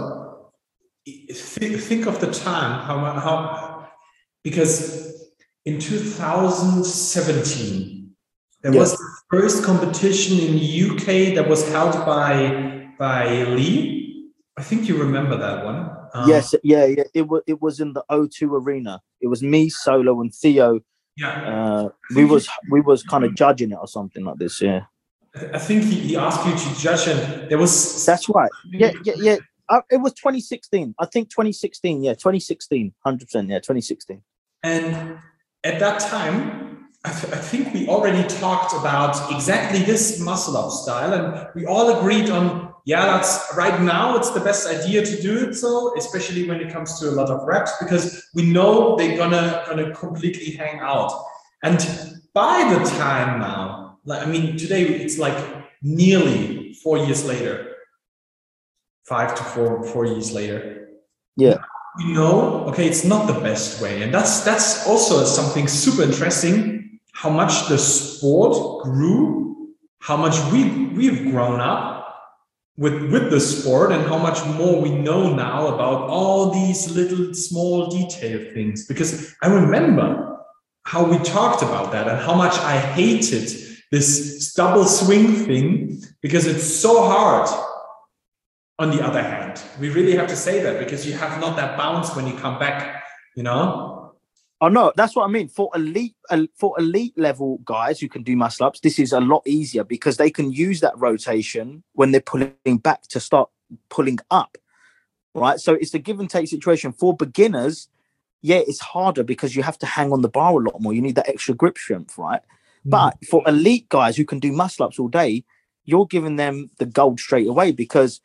Think, think of the time, how, how, because in two thousand seventeen, there yeah. was the first competition in the U K that was held by by Lee. I think you remember that one. Um, yes, yeah, yeah. It was it was in the O two Arena. It was me, Solo, and Theo. Yeah, uh, we was we was kind of judging it or something like this. Yeah, I think he, he asked you to judge, and there was. That's right. Yeah, yeah, yeah. Uh, it was twenty sixteen. I think twenty sixteen. Yeah, twenty sixteen. one hundred percent. Yeah, twenty sixteen. And at that time, I, th- I think we already talked about exactly this muscle up style, and we all agreed on, yeah, that's right now it's the best idea to do it. So, especially when it comes to a lot of reps, because we know they're gonna gonna completely hang out. And by the time now, like I mean, today it's like nearly four years later, five to four four years later. Yeah. We know, okay, it's not the best way. And that's that's also something super interesting, how much the sport grew, how much we, we've grown up with, with the sport, and how much more we know now about all these little small detail things. Because I remember how we talked about that and how much I hated this double swing thing because it's so hard. On the other hand, we really have to say that because you have not that bounce when you come back, you know? Oh, no, that's what I mean. For elite for elite level guys who can do muscle ups, this is a lot easier because they can use that rotation when they're pulling back to start pulling up, right? So it's a give and take situation. For beginners, yeah, it's harder because you have to hang on the bar a lot more. You need that extra grip strength, right? Mm. But for elite guys who can do muscle ups all day, you're giving them the gold straight away because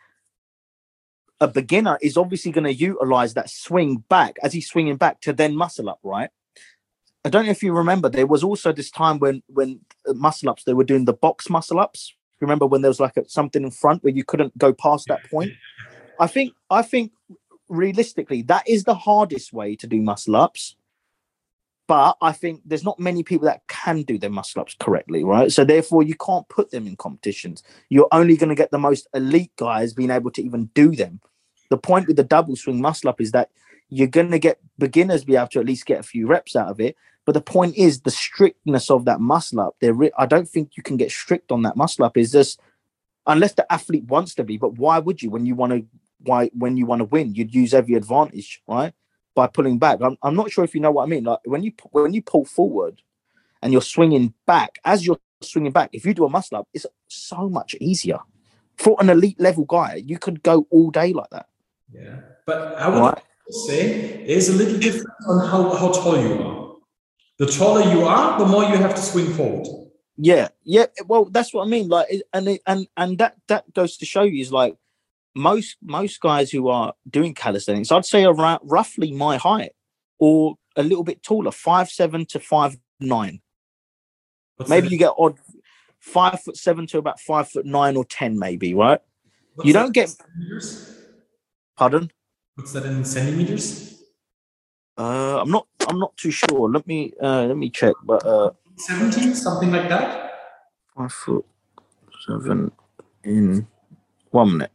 a beginner is obviously going to utilize that swing back as he's swinging back to then muscle up, right? I don't know if you remember, there was also this time when when muscle ups, they were doing the box muscle ups. Remember when there was like a, something in front where you couldn't go past that point? I think, I think realistically, that is the hardest way to do muscle ups. But I think there's not many people that can do their muscle ups correctly, right? So therefore, you can't put them in competitions. You're only going to get the most elite guys being able to even do them. The point with the double swing muscle up is that you're going to get beginners be able to at least get a few reps out of it. But the point is the strictness of that muscle up. There, I don't think you can get strict on that muscle up. Is just unless the athlete wants to be. But why would you when you want to? Why when you want to win, you'd use every advantage, right? By pulling back. I'm, I'm not sure if you know what I mean. Like when you when you pull forward and you're swinging back, as you're swinging back, if you do a muscle up, it's so much easier. For an elite level guy, you could go all day like that. Yeah, but I would, right? say there's a little difference on how, how tall you are. The taller you are, the more you have to swing forward. Yeah, yeah. Well, that's what I mean. Like, and and and that that goes to show you is like most most guys who are doing calisthenics, I'd say around roughly my height or a little bit taller, five seven to five nine. What's maybe that? You get odd five foot seven to about five foot nine or ten, maybe, right? What's you don't get. Centimeters? Pardon? What's that in centimeters? Uh, I'm not. I'm not too sure. Let me. Uh, let me check. But uh, seventeen, something like that. Five foot seven in one minute.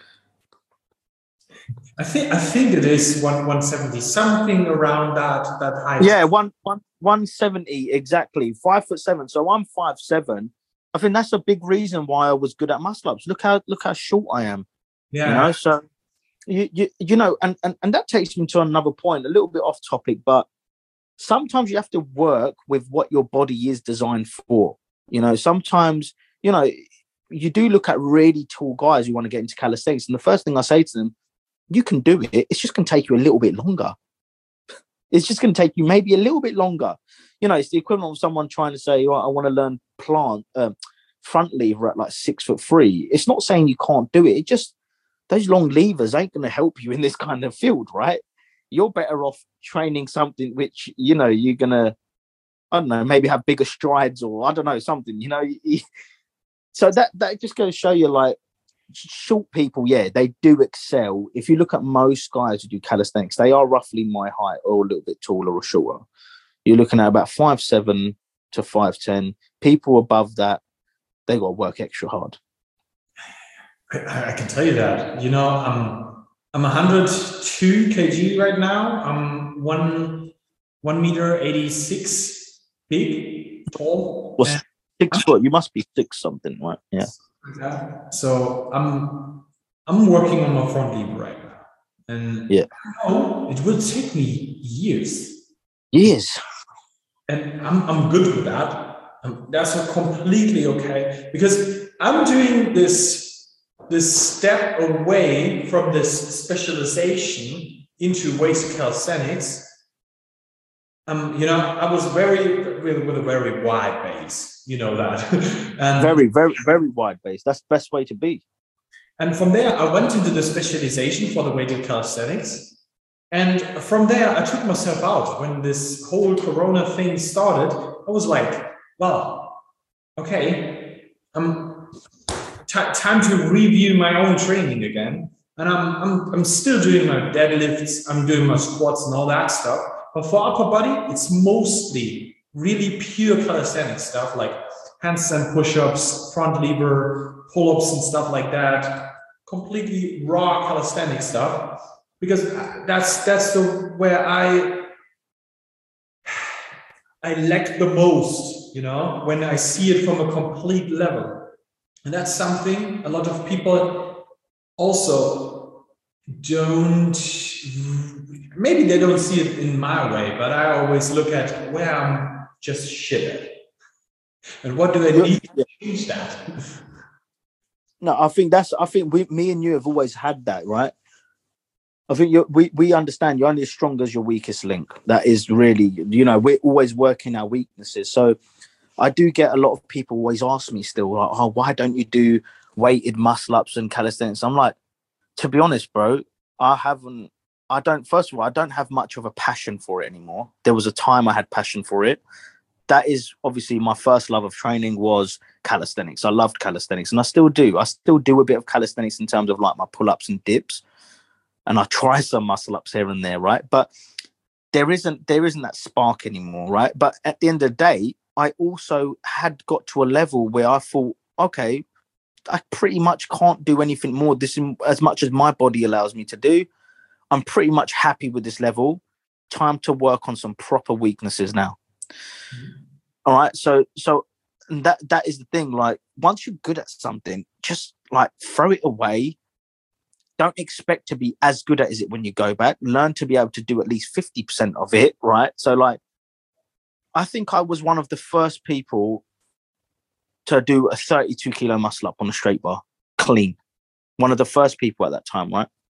I think. I think it is one one seventy, something around that that height. Yeah, one one one seventy exactly. Five foot seven. So I'm five seven. I think that's a big reason why I was good at muscle ups. Look how look how short I am. Yeah. You know. So. You, you you know, and, and, and that takes me to another point, a little bit off topic, but sometimes you have to work with what your body is designed for. You know, sometimes, you know, you do look at really tall guys who want to get into calisthenics, and the first thing I say to them, you can do it. It's just going to take you a little bit longer. It's just going to take you maybe a little bit longer. You know, it's the equivalent of someone trying to say, oh, I want to learn plant um, front lever at like six foot three. It's not saying you can't do it. It just, those long levers ain't going to help you in this kind of field, right? You're better off training something which, you know, you're going to, I don't know, maybe have bigger strides or I don't know, something, you know. So that, that just goes to show you, like, short people, yeah, they do excel. If you look at most guys who do calisthenics, they are roughly my height or a little bit taller or shorter. You're looking at about five seven to five ten. People above that, they got to work extra hard. I, I can tell you that. You know, I'm I'm one hundred two kilograms right now. I'm one one meter eighty six big, tall. Well, six I'm, foot. You must be six something, right? Yeah. Yeah. So I'm I'm working on my front lever right now, and yeah, I know it will take me years. Years. And I'm I'm good with that. Um, that's completely okay because I'm doing this. This step away from this specialization into weight calisthenics, um, you know, I was very with, with a very wide base, you know that, and very, very, very wide base. That's the best way to be. And from there, I went into the specialization for the weighted calisthenics, and from there, I took myself out. When this whole Corona thing started, I was like, well, okay, um. T- time to review my own training again, and I'm I'm I'm still doing my deadlifts, I'm doing my squats and all that stuff. But for upper body, it's mostly really pure calisthenics stuff like handstand push-ups, front lever, pull-ups, and stuff like that. Completely raw calisthenic stuff because that's that's the where I I lack the most. You know, when I see it from a complete level. And that's something a lot of people also don't, maybe they don't see it in my way, but I always look at where I'm just shit at. And what do I need to change that? No, I think that's, I think we, me and you have always had that, right? I think you we, we understand you're only as strong as your weakest link. That is really, you know, we're always working our weaknesses. So I do get a lot of people always ask me still, like, oh, why don't you do weighted muscle ups and calisthenics? I'm like, to be honest, bro, I haven't, I don't, first of all, I don't have much of a passion for it anymore. There was a time I had passion for it. That is obviously my first love of training was calisthenics. I loved calisthenics and I still do. I still do a bit of calisthenics in terms of like my pull-ups and dips. And I try some muscle ups here and there, right? But there isn't, there isn't that spark anymore, right? But at the end of the day, I also had got to a level where I thought, okay, I pretty much can't do anything more. This is as much as my body allows me to do. I'm pretty much happy with this level. Time to work on some proper weaknesses now. Mm-hmm. All right. So, so that, that is the thing. Like once you're good at something, just like throw it away. Don't expect to be as good at it when you go back. Learn to be able to do at least fifty percent of it. Right. So like, I think I was one of the first people to do a thirty-two kilo muscle up on a straight bar, clean. One of the first people at that time, right?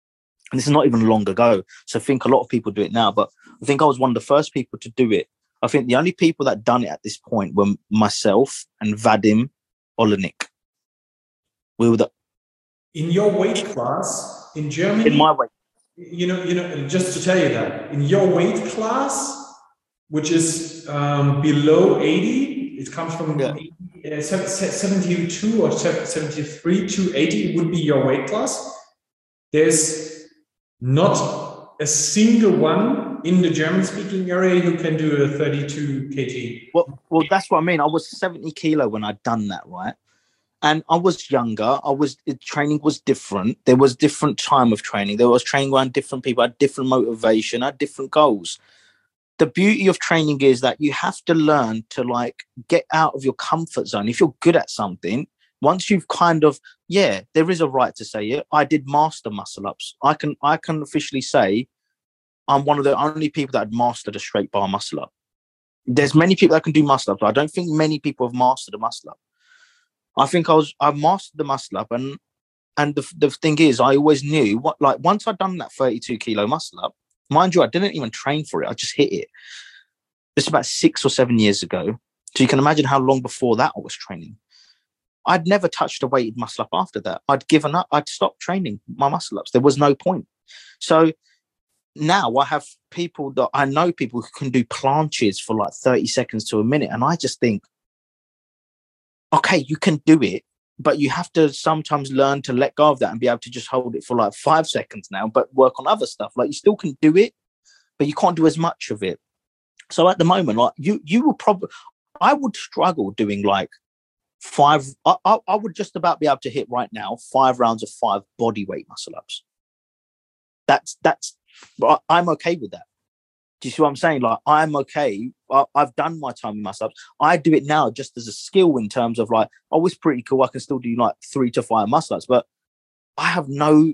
And this is not even long ago. So I think a lot of people do it now, but I think I was one of the first people to do it. I think the only people that done it at this point were myself and Vadim Olenik. We were the in your weight class in Germany. In my weight, you know, you know, just to tell you that in your weight class, which is um, below eighty, it comes from yeah. uh, seventy-two or seventy-three to eighty. It would be your weight class. There's not a single one in the German-speaking area who can do a thirty-two kilograms. Well, well, that's what I mean. I was seventy kilo when I'd done that, right? And I was younger. I was training was different. There was different time of training. There was training around different people. I had different motivation. I had different goals. The beauty of training is that you have to learn to like get out of your comfort zone. If you're good at something, once you've kind of, yeah, there is a right to say it. I did master muscle ups. I can, I can officially say I'm one of the only people that had mastered a straight bar muscle up. There's many people that can do muscle ups, but I don't think many people have mastered a muscle up. I think I was, I mastered the muscle up, and, and the, the thing is, I always knew what, like, once I'd done that thirty-two kilo muscle up, mind you, I didn't even train for it. I just hit it. It's about six or seven years ago. So you can imagine how long before that I was training. I'd never touched a weighted muscle up after that. I'd given up. I'd stopped training my muscle ups. There was no point. So now I have people that I know people who can do planches for like thirty seconds to a minute. And I just think, okay, you can do it, but you have to sometimes learn to let go of that and be able to just hold it for like five seconds now, but work on other stuff. Like you still can do it, but you can't do as much of it. So at the moment, like you, you will probably, I would struggle doing like five. I, I, I would just about be able to hit right now five rounds of five body weight muscle ups. That's that's. I'm okay with that. Do you see what I'm saying? Like I'm okay. I, I've done my time with muscle ups. I do it now just as a skill in terms of like, oh, it's pretty cool. I can still do like three to five muscle ups, but I have no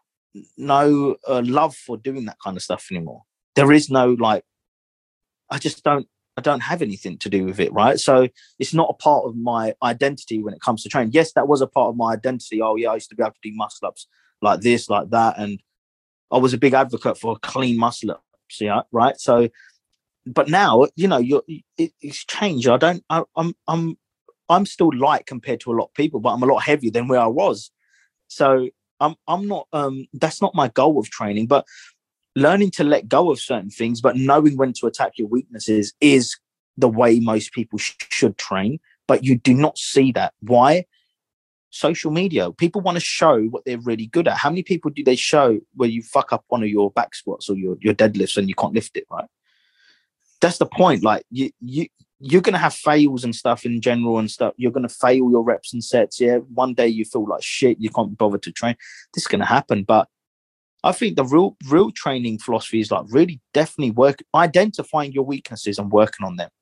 no uh, love for doing that kind of stuff anymore. There is no like. I just don't. I don't have anything to do with it, right? So it's not a part of my identity when it comes to training. Yes, that was a part of my identity. Oh yeah, I used to be able to do muscle ups like this, like that, and I was a big advocate for clean muscle ups. Yeah, right. So, but now you know, you're it, it's changed. I don't. I, I'm. I'm. I'm still light compared to a lot of people, but I'm a lot heavier than where I was. So I'm. I'm not. Um. That's not my goal of training, but learning to let go of certain things, but knowing when to attack your weaknesses is the way most people sh- should train. But you do not see that. Why? Social media. People want to show what they're really good at. How many people do they show where you fuck up one of your back squats or your, your deadlifts and you can't lift it, right? That's the point. Like you, you, you're going to have fails and stuff in general and stuff. You're going to fail your reps and sets. Yeah. One day you feel like shit. You can't bother to train. This is going to happen. But I think the real, real training philosophy is like really definitely work, identifying your weaknesses and working on them.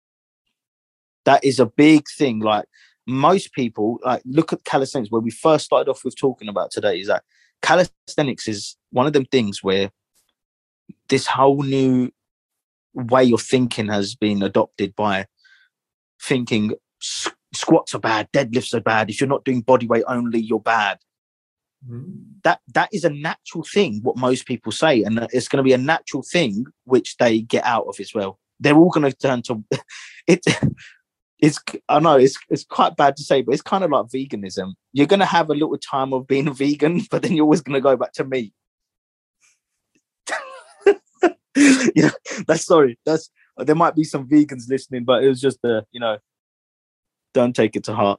That is a big thing. Like most people, like look at calisthenics, where we first started off with talking about today, is that calisthenics is one of them things where this whole new way of thinking has been adopted by thinking squats are bad, deadlifts are bad. If you're not doing body weight only, you're bad. Mm-hmm. That that is a natural thing, what most people say, and it's going to be a natural thing which they get out of as well. They're all going to turn to it. It's I know it's it's quite bad to say, but it's kind of like veganism. You're going to have a little time of being a vegan, but then you're always going to go back to meat. You know, that's sorry. That's there might be some vegans listening, but it was just a you know, don't take it to heart.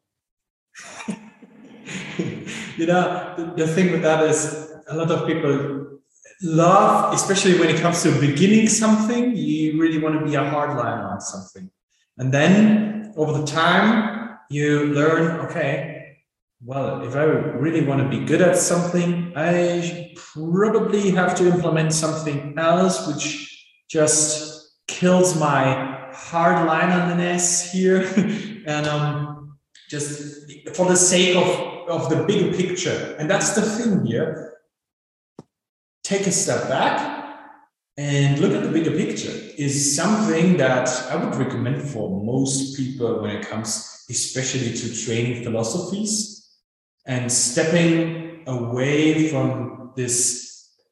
You know, the, the thing with that is a lot of people love, especially when it comes to beginning something, you really want to be a hardliner on something. And then over the time, you learn, okay, well, if I really want to be good at something, I probably have to implement something else, which just kills my hardlinerness here. And um, just for the sake of of the bigger picture. And that's the thing here. Take a step back and look at the bigger picture is something that I would recommend for most people when it comes especially to training philosophies and stepping away from this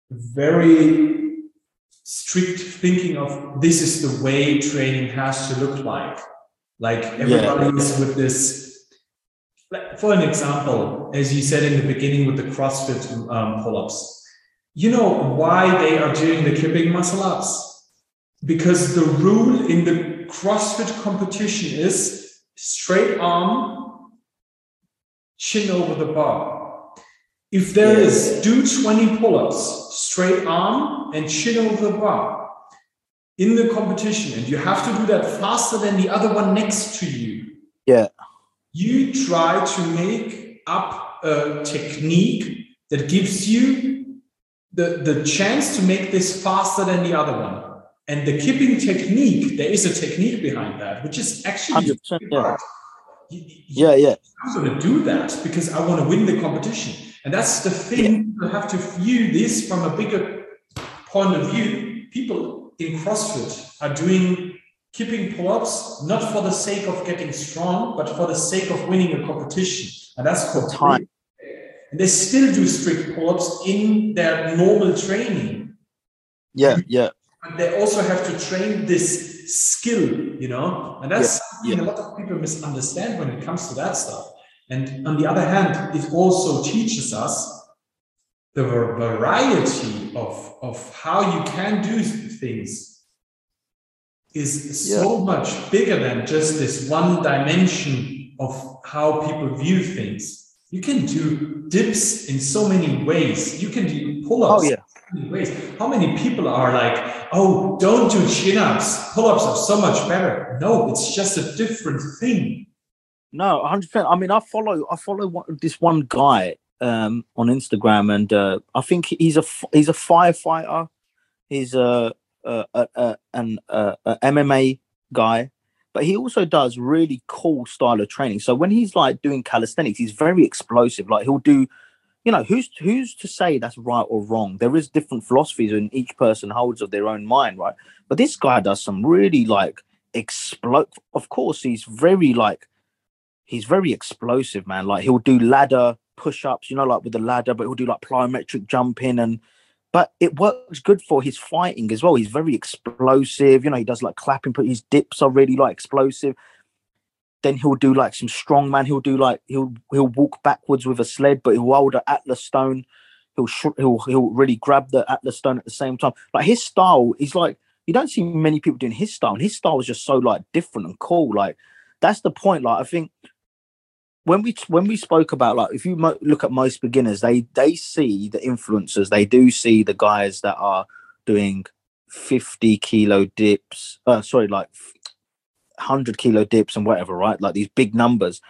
very strict thinking of this is the way training has to look like. Like everybody yeah. is with this. For an example, as you said in the beginning with the CrossFit um, pull-ups, you know why they are doing the kipping muscle ups? Because the rule in the CrossFit competition is straight arm, chin over the bar. If there yeah. is do twenty pull-ups, straight arm and chin over the bar in the competition, and you have to do that faster than the other one next to you. Yeah. You try to make up a technique that gives you the, the chance to make this faster than the other one. And the kipping technique, there is a technique behind that, which is actually one hundred percent, yeah. You, you, yeah, yeah. I'm going to do that because I want to win the competition. And that's the thing. Yeah. You have to view this from a bigger point of view. People in CrossFit are doing kipping pull-ups, not for the sake of getting strong, but for the sake of winning a competition. And that's called time. And they still do strict pull-ups in their normal training. Yeah, yeah. And they also have to train this skill, you know, and that's yeah, something yeah. a lot of people misunderstand when it comes to that stuff. And on the other hand, it also teaches us the variety of, of how you can do things is so yeah. much bigger than just this one dimension of how people view things. You can do dips in so many ways. You can do pull-ups oh, yeah. in so many ways. How many people are like, oh, don't do chin-ups. Pull-ups are so much better. No, it's just a different thing. No, one hundred percent. I mean, I follow I follow one, this one guy um, on Instagram, and uh, I think he's a he's a firefighter. He's a Uh, uh, uh, an uh, uh, M M A guy, but he also does really cool style of training. So when he's like doing calisthenics, he's very explosive. Like he'll do, you know, who's who's to say that's right or wrong? There is different philosophies, and each person holds of their own mind, right? But this guy does some really like explode. Of course, he's very like he's very explosive, man. Like he'll do ladder push-ups, you know, like with the ladder, but he'll do like plyometric jumping and. But it works good for his fighting as well. He's very explosive. You know, he does like clapping, but his dips are really like explosive. Then he'll do like some strongman. He'll do like, he'll he'll walk backwards with a sled, but he'll hold an Atlas stone. He'll, sh- he'll, he'll really grab the Atlas stone at the same time. Like his style is like, you don't see many people doing his style. And his style is just so like different and cool. Like that's the point. Like I think, When we when we spoke about like if you mo- look at most beginners, they they see the influencers, they do see the guys that are doing fifty kilo dips, uh, sorry, like one hundred kilo dips and whatever, right? Like these big numbers.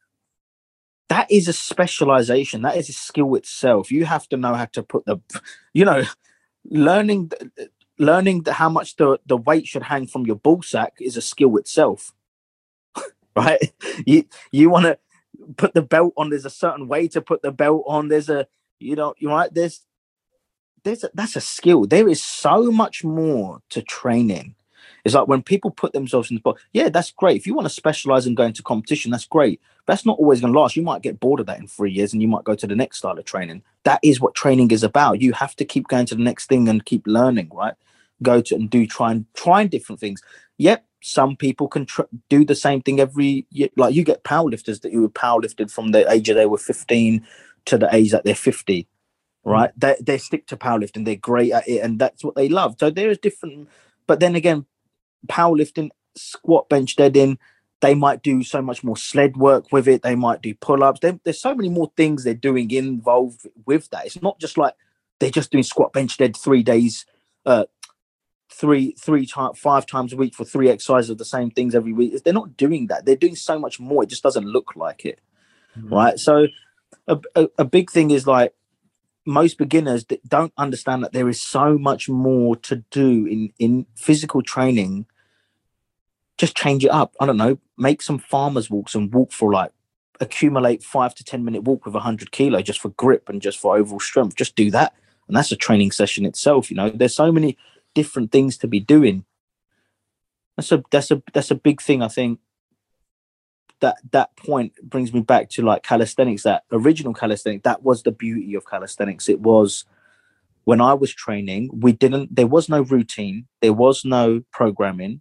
That is a specialization. That is a skill itself. You have to know how to put the, you know, learning learning how much the the weight should hang from your ball sack is a skill itself, right? You you want to. Put the belt on. There's a certain way to put the belt on. There's a, you know, you right. There's, there's a, that's a skill. There is so much more to training. It's like when people put themselves in the box. Yeah, that's great. If you want to specialize and go into competition, that's great. But that's not always going to last. You might get bored of that in three years, and you might go to the next style of training. That is what training is about. You have to keep going to the next thing and keep learning. Right? Go to and do try and try different things. Yep. Some people can tr- do the same thing every year. Like you get powerlifters that you were powerlifted from the age that they were fifteen to the age that they're fifty, right? Mm. They they stick to powerlifting. They're great at it, and that's what they love. So there is different. But then again, powerlifting, squat, bench, deading, they might do so much more sled work with it. They might do pull-ups. They, there's so many more things they're doing involved with that. It's not just like they're just doing squat, bench, dead three days. Uh, three three times five times a week for three exercises of the same things every week. They're not doing that. They're doing so much more. It just doesn't look like it. Mm-hmm. Right. So a, a, a big thing is like most beginners don't understand that there is so much more to do in in physical training. Just change it up. I don't know, make some farmers walks and walk for like accumulate five to ten minute walk with a hundred kilo just for grip and just for overall strength. Just do that, and that's a training session itself. You know, there's so many different things to be doing. That's a that's a that's a big thing. I think that that point brings me back to like calisthenics, that original calisthenics. That was the beauty of calisthenics. It was when I was training, we didn't, there was no routine, there was no programming.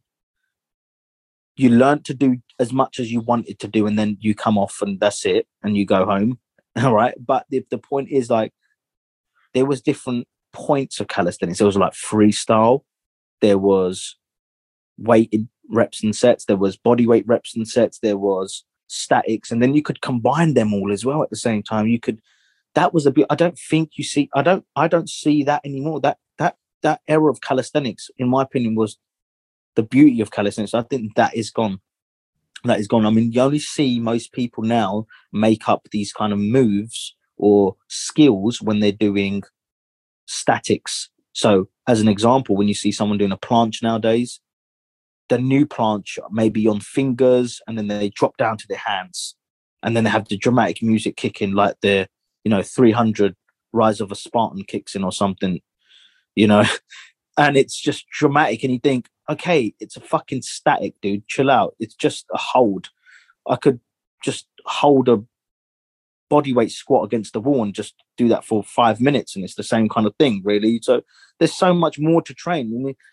You learned to do as much as you wanted to do, and then you come off and that's it, and you go home. All right. But the, the point is, like, there was different points of calisthenics. There was like freestyle, there was weighted reps and sets, there was body weight reps and sets, there was statics, and then you could combine them all as well at the same time. You could, that was a bit, I don't think you see, I don't, I don't see that anymore. That, that, that era of calisthenics, in my opinion, was the beauty of calisthenics. I think that is gone. That is gone. I mean, you only see most people now make up these kind of moves or skills when they're doing statics. So as an example, when you see someone doing a planche nowadays, the new planche may be on fingers and then they drop down to their hands, and then they have the dramatic music kicking, like the, you know, three hundred Rise of a Spartan kicks in or something, you know, and it's just dramatic. And you think, okay, it's a fucking static, dude. Chill out. It's just a hold. I could just hold a bodyweight squat against the wall and just do that for five minutes, and it's the same kind of thing, really. So there's so much more to train. I mean,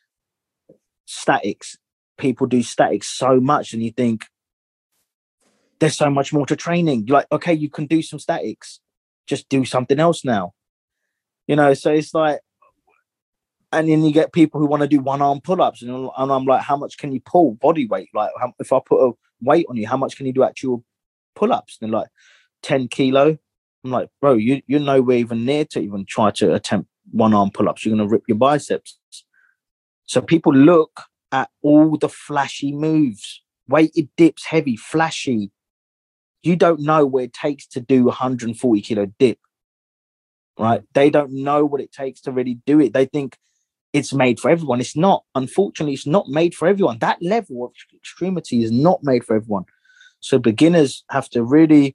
statics, people do statics so much, and you think there's so much more to training. You're like, okay, you can do some statics, just do something else now, you know. So it's like, and then you get people who want to do one arm pull-ups, and, and I'm like, how much can you pull body weight? Like, how, if I put a weight on you, how much can you do actual pull-ups? And they're like, ten kilo. I'm like, bro, you, you're nowhere even near to even try to attempt one arm pull-ups. You're going to rip your biceps. So people look at all the flashy moves, weighted dips, heavy, flashy. You don't know what it takes to do a one hundred forty kilo dip, right? They don't know what it takes to really do it. They think it's made for everyone. It's not. Unfortunately, it's not made for everyone. That level of extremity is not made for everyone. So beginners have to really,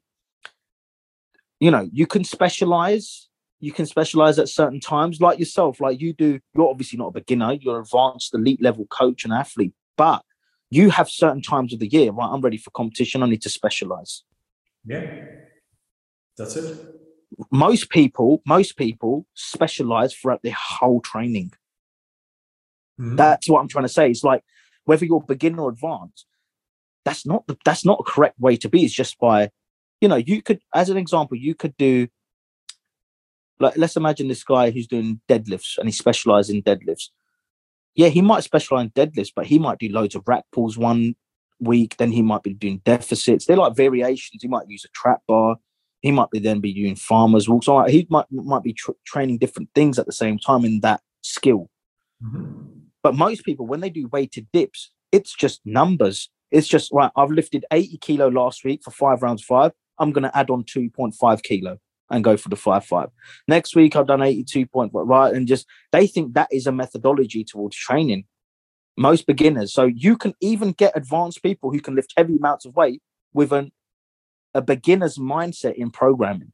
you know, you can specialize. You can specialize at certain times, like yourself, like you do. You're obviously not a beginner. You're an advanced elite level coach and athlete, but you have certain times of the year, right? I'm ready for competition. I need to specialize. Yeah, that's it. Most people, most people specialize throughout their whole training. Mm-hmm. That's what I'm trying to say. It's like, whether you're beginner or advanced, that's not the, that's not a correct way to be. It's just by, you know, you could, as an example, you could do, like, let's imagine this guy who's doing deadlifts and he specializes in deadlifts. Yeah, he might specialize in deadlifts, but he might do loads of rack pulls one week. Then he might be doing deficits. They're like variations. He might use a trap bar. He might be then be doing farmer's walks. So he might might be tra- training different things at the same time in that skill. Mm-hmm. But most people, when they do weighted dips, it's just numbers. It's just, right, I've lifted eighty kilo last week for five rounds five. I'm going to add on two point five kilo and go for the five five. Next week, I've done eighty-two point five, right? And just, they think that is a methodology towards training. Most beginners. So you can even get advanced people who can lift heavy amounts of weight with an, a beginner's mindset in programming.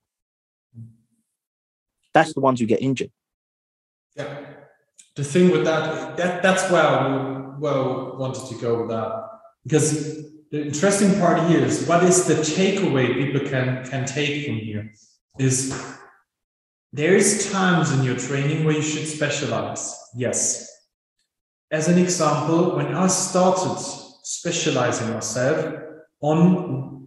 That's the ones who get injured. Yeah. The thing with that, that that's where I well wanted to go with that. Because the interesting part here is, what is the takeaway people can, can take from here? Is there is times in your training where you should specialize. Yes. As an example, when I started specializing myself on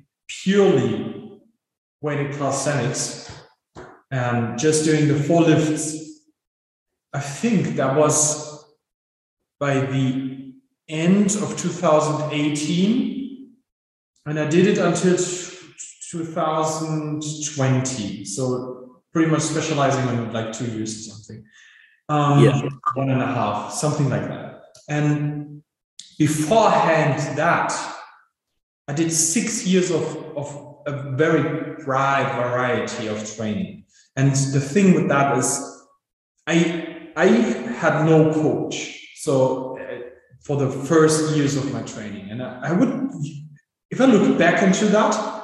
purely weighted calisthenics and just doing the four lifts, I think that was by the end of two thousand eighteen, and I did it until two thousand twenty. So pretty much specializing in like two years or something. Um, yeah. One and a half, something like that. And beforehand that, I did six years of, of a very wide variety of training. And the thing with that is, I, I had no coach. So uh, for the first years of my training, and I, I would, if I look back into that,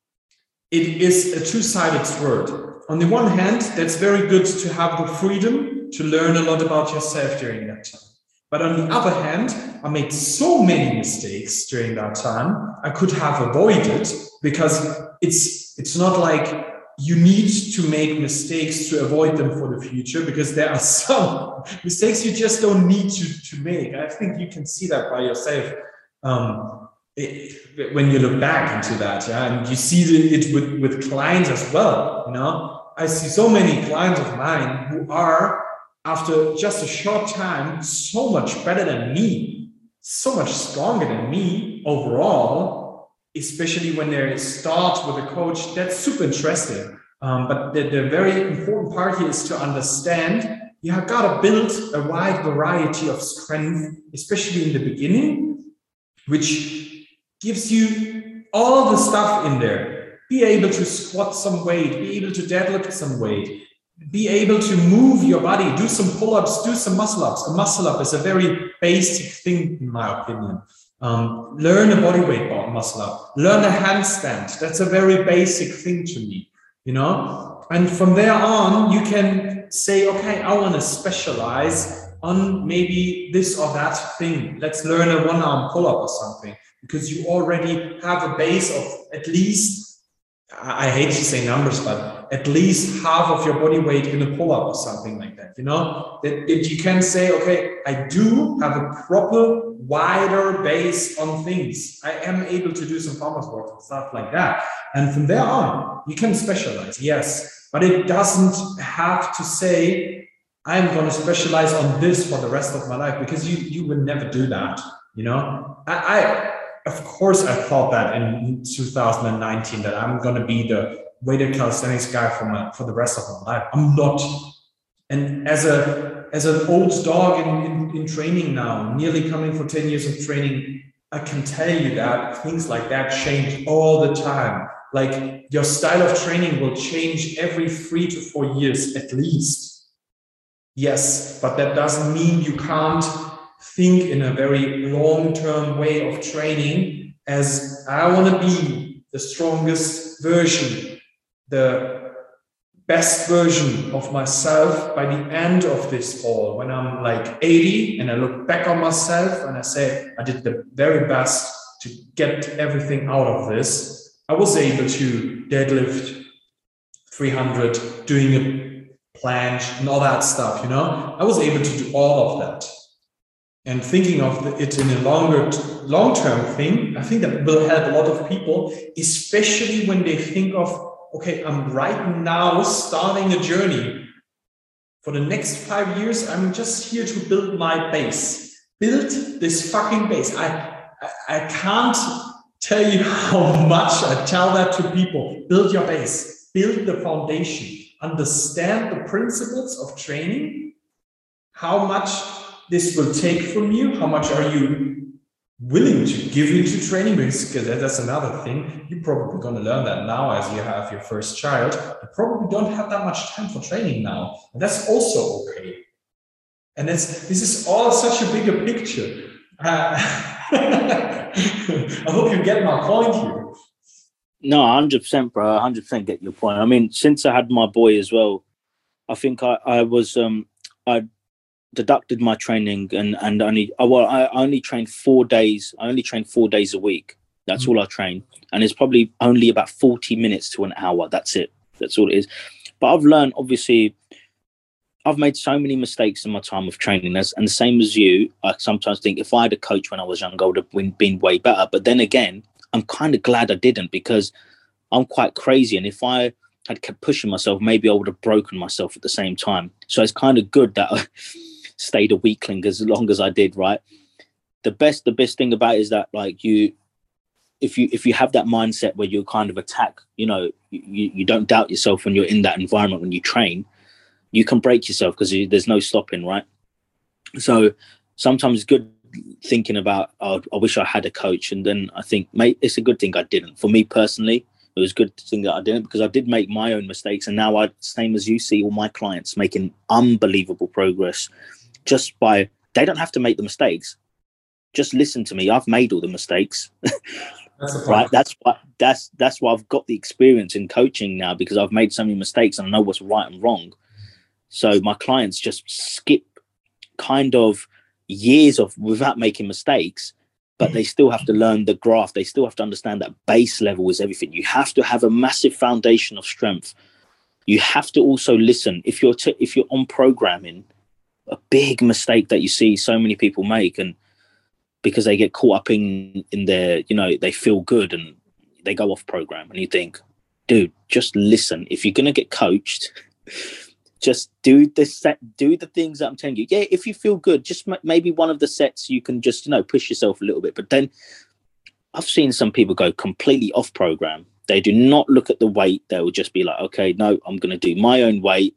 it is a two-sided sword. On the one hand, that's very good to have the freedom to learn a lot about yourself during that time. But on the other hand, I made so many mistakes during that time I could have avoided, because it's it's not like you need to make mistakes to avoid them for the future, because there are some mistakes you just don't need to, to make. I think you can see that by yourself um, it, when you look back into that. Yeah? And you see it with, with clients as well. You know, I see so many clients of mine who are, after just a short time, so much better than me, so much stronger than me overall, especially when they start with a coach. That's super interesting. Um, but the, the very important part here is to understand you have got to build a wide variety of strength, especially in the beginning, which gives you all the stuff in there. Be able to squat some weight, be able to deadlift some weight, be able to move your body, do some pull-ups, do some muscle-ups. A muscle-up is a very basic thing, in my opinion. Um, learn a bodyweight muscle-up. Learn a handstand. That's a very basic thing to me, you know? And from there on, you can say, okay, I want to specialize on maybe this or that thing. Let's learn a one-arm pull-up or something, because you already have a base of at least, I hate to say numbers, but at least half of your body weight in a pull-up or something like that, you know, that, that you can say, okay, I do have a proper wider base on things. I am able to do some farmers work and stuff like that. And from there on, you can specialize, yes, but it doesn't have to say, I'm going to specialize on this for the rest of my life, because you, you will never do that, you know. I, I of course, I thought that in two thousand nineteen that I'm going to be the weighted calisthenics guy for my for the rest of my life. I'm not. And as a as an old dog in, in, in training now, nearly coming for ten years of training, I can tell you that things like that change all the time. Like your style of training will change every three to four years at least. Yes, but that doesn't mean you can't think in a very long-term way of training as I want to be the strongest version, the best version of myself by the end of this all. When I'm like eighty and I look back on myself and I say, I did the very best to get everything out of this. I was able to deadlift three hundred, doing a planche and all that stuff, you know? I was able to do all of that. And thinking of it in a longer, long-term thing, I think that will help a lot of people, especially when they think of, okay, I'm right now starting a journey. For the next five years, I'm just here to build my base. Build this fucking base. I, I, I can't tell you how much I tell that to people. Build your base. Build the foundation. Understand the principles of training. How much this will take from you. How much are you willing to give into training? Because that's another thing. You're probably going to learn that now as you have your first child. You probably don't have that much time for training now. And that's also okay. And that's, this is all such a bigger picture. Uh, I hope you get my point here. No, one hundred percent, bro. one hundred percent get your point. I mean, since I had my boy as well, I think I, I was, um, I deducted my training and, and only, well, I only trained four days. I only trained four days a week. That's mm-hmm. all I train. And it's probably only about forty minutes to an hour. That's it. That's all it is. But I've learned, obviously, I've made so many mistakes in my time of training. As, and the same as you, I sometimes think if I had a coach when I was younger, I would have been, been way better. But then again, I'm kind of glad I didn't, because I'm quite crazy. And if I had kept pushing myself, maybe I would have broken myself at the same time. So it's kind of good that I stayed a weakling as long as I did, right? The best, the best thing about it is that, like, you, if you, if you have that mindset where you kind of attack, you know, you, you don't doubt yourself when you're in that environment, when you train, you can break yourself because you, there's no stopping, right? So sometimes it's good thinking about, oh, I wish I had a coach. And then I think, mate, it's a good thing I didn't. For me personally, it was a good thing that I didn't, because I did make my own mistakes. And now I, same as you, see all my clients making unbelievable progress just by, they don't have to make the mistakes. Just listen to me. I've made all the mistakes. That's right. That's why, that's, that's why I've got the experience in coaching now, because I've made so many mistakes and I know what's right and wrong. So my clients just skip kind of years of without making mistakes, but they still have to learn the graph. They still have to understand that base level is everything. You have to have a massive foundation of strength. You have to also listen. If you're t- if you're on programming, a big mistake that you see so many people make, and because they get caught up in in their, you know, they feel good and they go off program, and you think, dude, just listen. If you're gonna get coached, just do the set, do the things that I'm telling you. Yeah, if you feel good, just m- maybe one of the sets you can just, you know, push yourself a little bit. But then I've seen some people go completely off program. They do not look at the weight. They will just be like, okay, no, I'm going to do my own weight.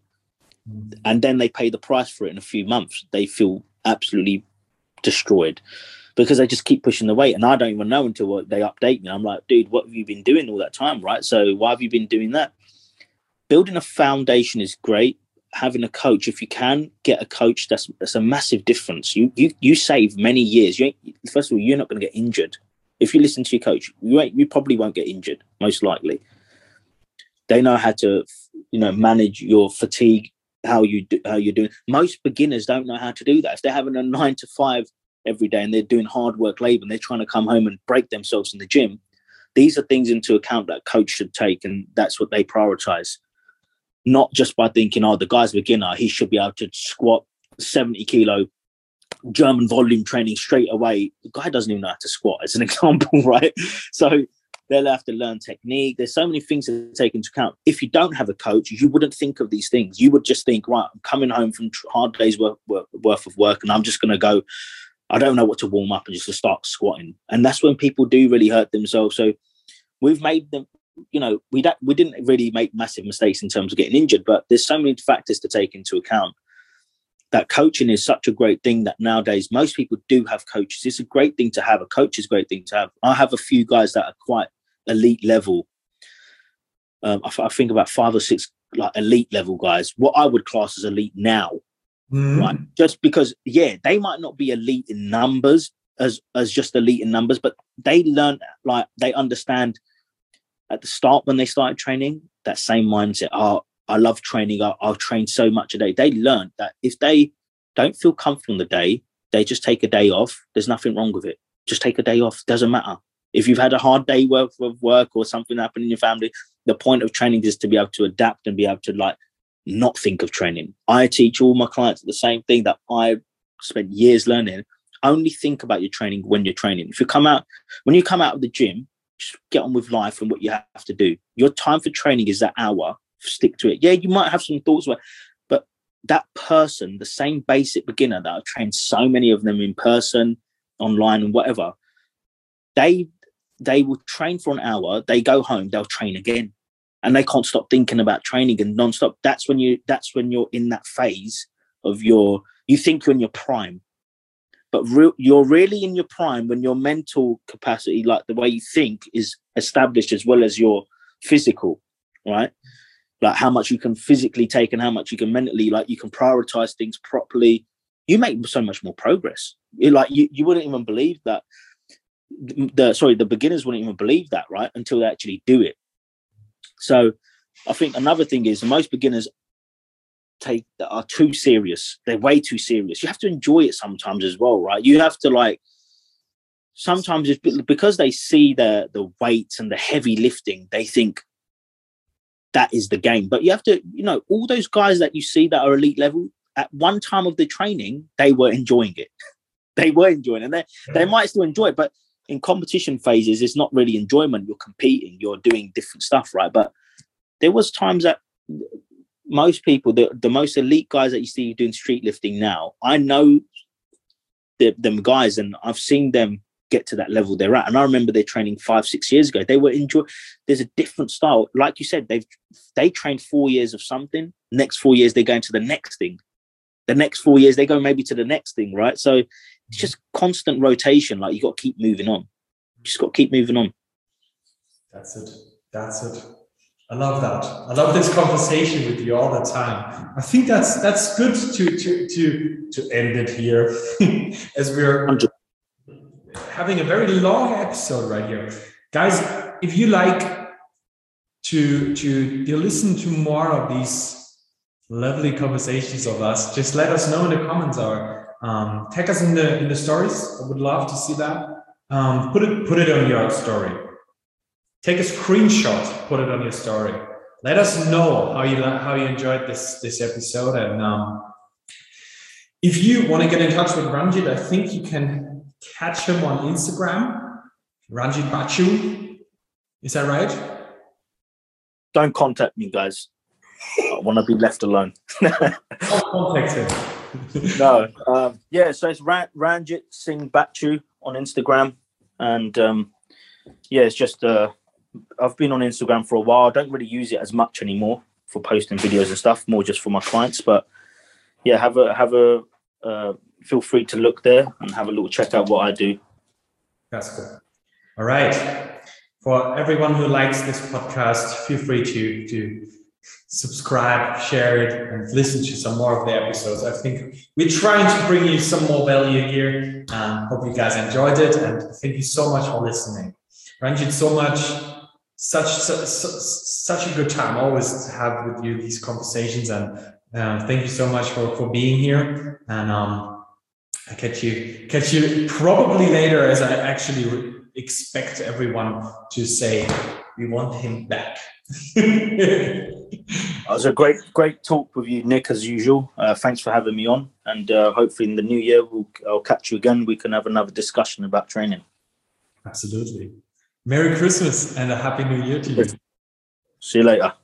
And then they pay the price for it in a few months. They feel absolutely destroyed because they just keep pushing the weight. And I don't even know until they update me. I'm like, dude, what have you been doing all that time, right? So why have you been doing that? Building a foundation is great. Having a coach, if you can get a coach, that's that's a massive difference. You you you save many years. You ain't, first of all, you're not going to get injured. If you listen to your coach, you ain't, you probably won't get injured, most likely. They know how to, you know, manage your fatigue, how you do, how you're doing. Most beginners don't know how to do that. If they're having a nine to five every day and they're doing hard work labor and they're trying to come home and break themselves in the gym, these are things into account that a coach should take, and that's what they prioritize. Not just by thinking, oh, the guy's a beginner, he should be able to squat seventy kilo German volume training straight away. The guy doesn't even know how to squat, as an example, right? So they'll have to learn technique. There's so many things to take into account. If you don't have a coach, you wouldn't think of these things. You would just think, right, I'm coming home from hard days worth, worth of work and I'm just going to go, I don't know what to warm up and just to start squatting. And that's when people do really hurt themselves. So we've made them, you know, we don't, we didn't really make massive mistakes in terms of getting injured, but there's so many factors to take into account. That coaching is such a great thing that nowadays most people do have coaches. It's a great thing to have. A coach is a great thing to have. I have a few guys that are quite elite level. Um, I, I think about five or six like elite level guys, what I would class as elite now, mm. right? Just because, yeah, they might not be elite in numbers as as just elite in numbers, but they learn, like they understand at the start when they started training, that same mindset. Oh, I love training. I, I'll train so much a day. They learned that if they don't feel comfortable on the day, they just take a day off. There's nothing wrong with it. Just take a day off. Doesn't matter. If you've had a hard day worth of work or something happened in your family, the point of training is to be able to adapt and be able to like not think of training. I teach all my clients the same thing that I spent years learning. Only think about your training when you're training. If you come out, when you come out of the gym, just get on with life and what you have to do. Your time for training is that hour. Stick to it. Yeah, you might have some thoughts, but that person, the same basic beginner that I've trained so many of them in person, online and whatever, they they will train for an hour, they go home, they'll train again. And they can't stop thinking about training and non-stop. That's when you that's when you're in that phase of your, you think you're in your prime. But re- you're really in your prime when your mental capacity, like the way you think, is established as well as your physical, right? Like how much you can physically take and how much you can mentally, like you can prioritize things properly. You make so much more progress. It, like you, you wouldn't even believe that. The sorry, the beginners wouldn't even believe that, right? Until they actually do it. So I think another thing is most beginners take are too serious. They're way too serious. You have to enjoy it sometimes as well, right? You have to like, sometimes it's because they see the the weights and the heavy lifting, they think that is the game. But you have to, you know, all those guys that you see that are elite level, at one time of the training, they were enjoying it. They were enjoying it. And they, they might still enjoy it, but in competition phases, it's not really enjoyment. You're competing, you're doing different stuff, right? But there was times that most people, the, the most elite guys that you see doing street lifting now, I know the, them guys and I've seen them get to that level they're at. And I remember their training five, six years ago. They were enjoy. There's a different style. Like you said, they've they trained four years of something. Next four years, they go into the next thing. The next four years, they go maybe to the next thing, right? So it's just constant rotation. Like you got to keep moving on. You just got to keep moving on. That's it. That's it. I love that. I love this conversation with you all the time. I think that's that's good to to to to end it here as we're having a very long episode right here. Guys, if you like to to to listen to more of these lovely conversations of us, just let us know in the comments or um, tag us in the in the stories. I would love to see that. Um, put it put it on your story. Take a screenshot, put it on your story. Let us know how you how you enjoyed this this episode. And um, if you want to get in touch with Ranjit, I think you can catch him on Instagram, Ranjit Bachu. Is that right? Don't contact me, guys. I want to be left alone. Don't contact him. No. Um, yeah, so it's Ran- Ranjit Singh Bachu on Instagram. And um, yeah, it's just, uh, I've been on Instagram for a while. I don't really use it as much anymore for posting videos and stuff, more just for my clients. But yeah, have a, have a, uh, feel free to look there and have a little check out what I do. That's good. All right. For everyone who likes this podcast, feel free to, to subscribe, share it, and listen to some more of the episodes. I think we're trying to bring you some more value here. Um, hope you guys enjoyed it, and thank you so much for listening. Ranjit, so much, such, such such a good time always to have with you these conversations, and uh, thank you so much for, for being here. And um, I catch you catch you probably later, as I actually expect everyone to say we want him back. It was a great, great talk with you, Nick, as usual. Uh, thanks for having me on. And uh, hopefully in the new year, we'll, I'll catch you again. We can have another discussion about training. Absolutely. Merry Christmas and a Happy New Year to you. See you later.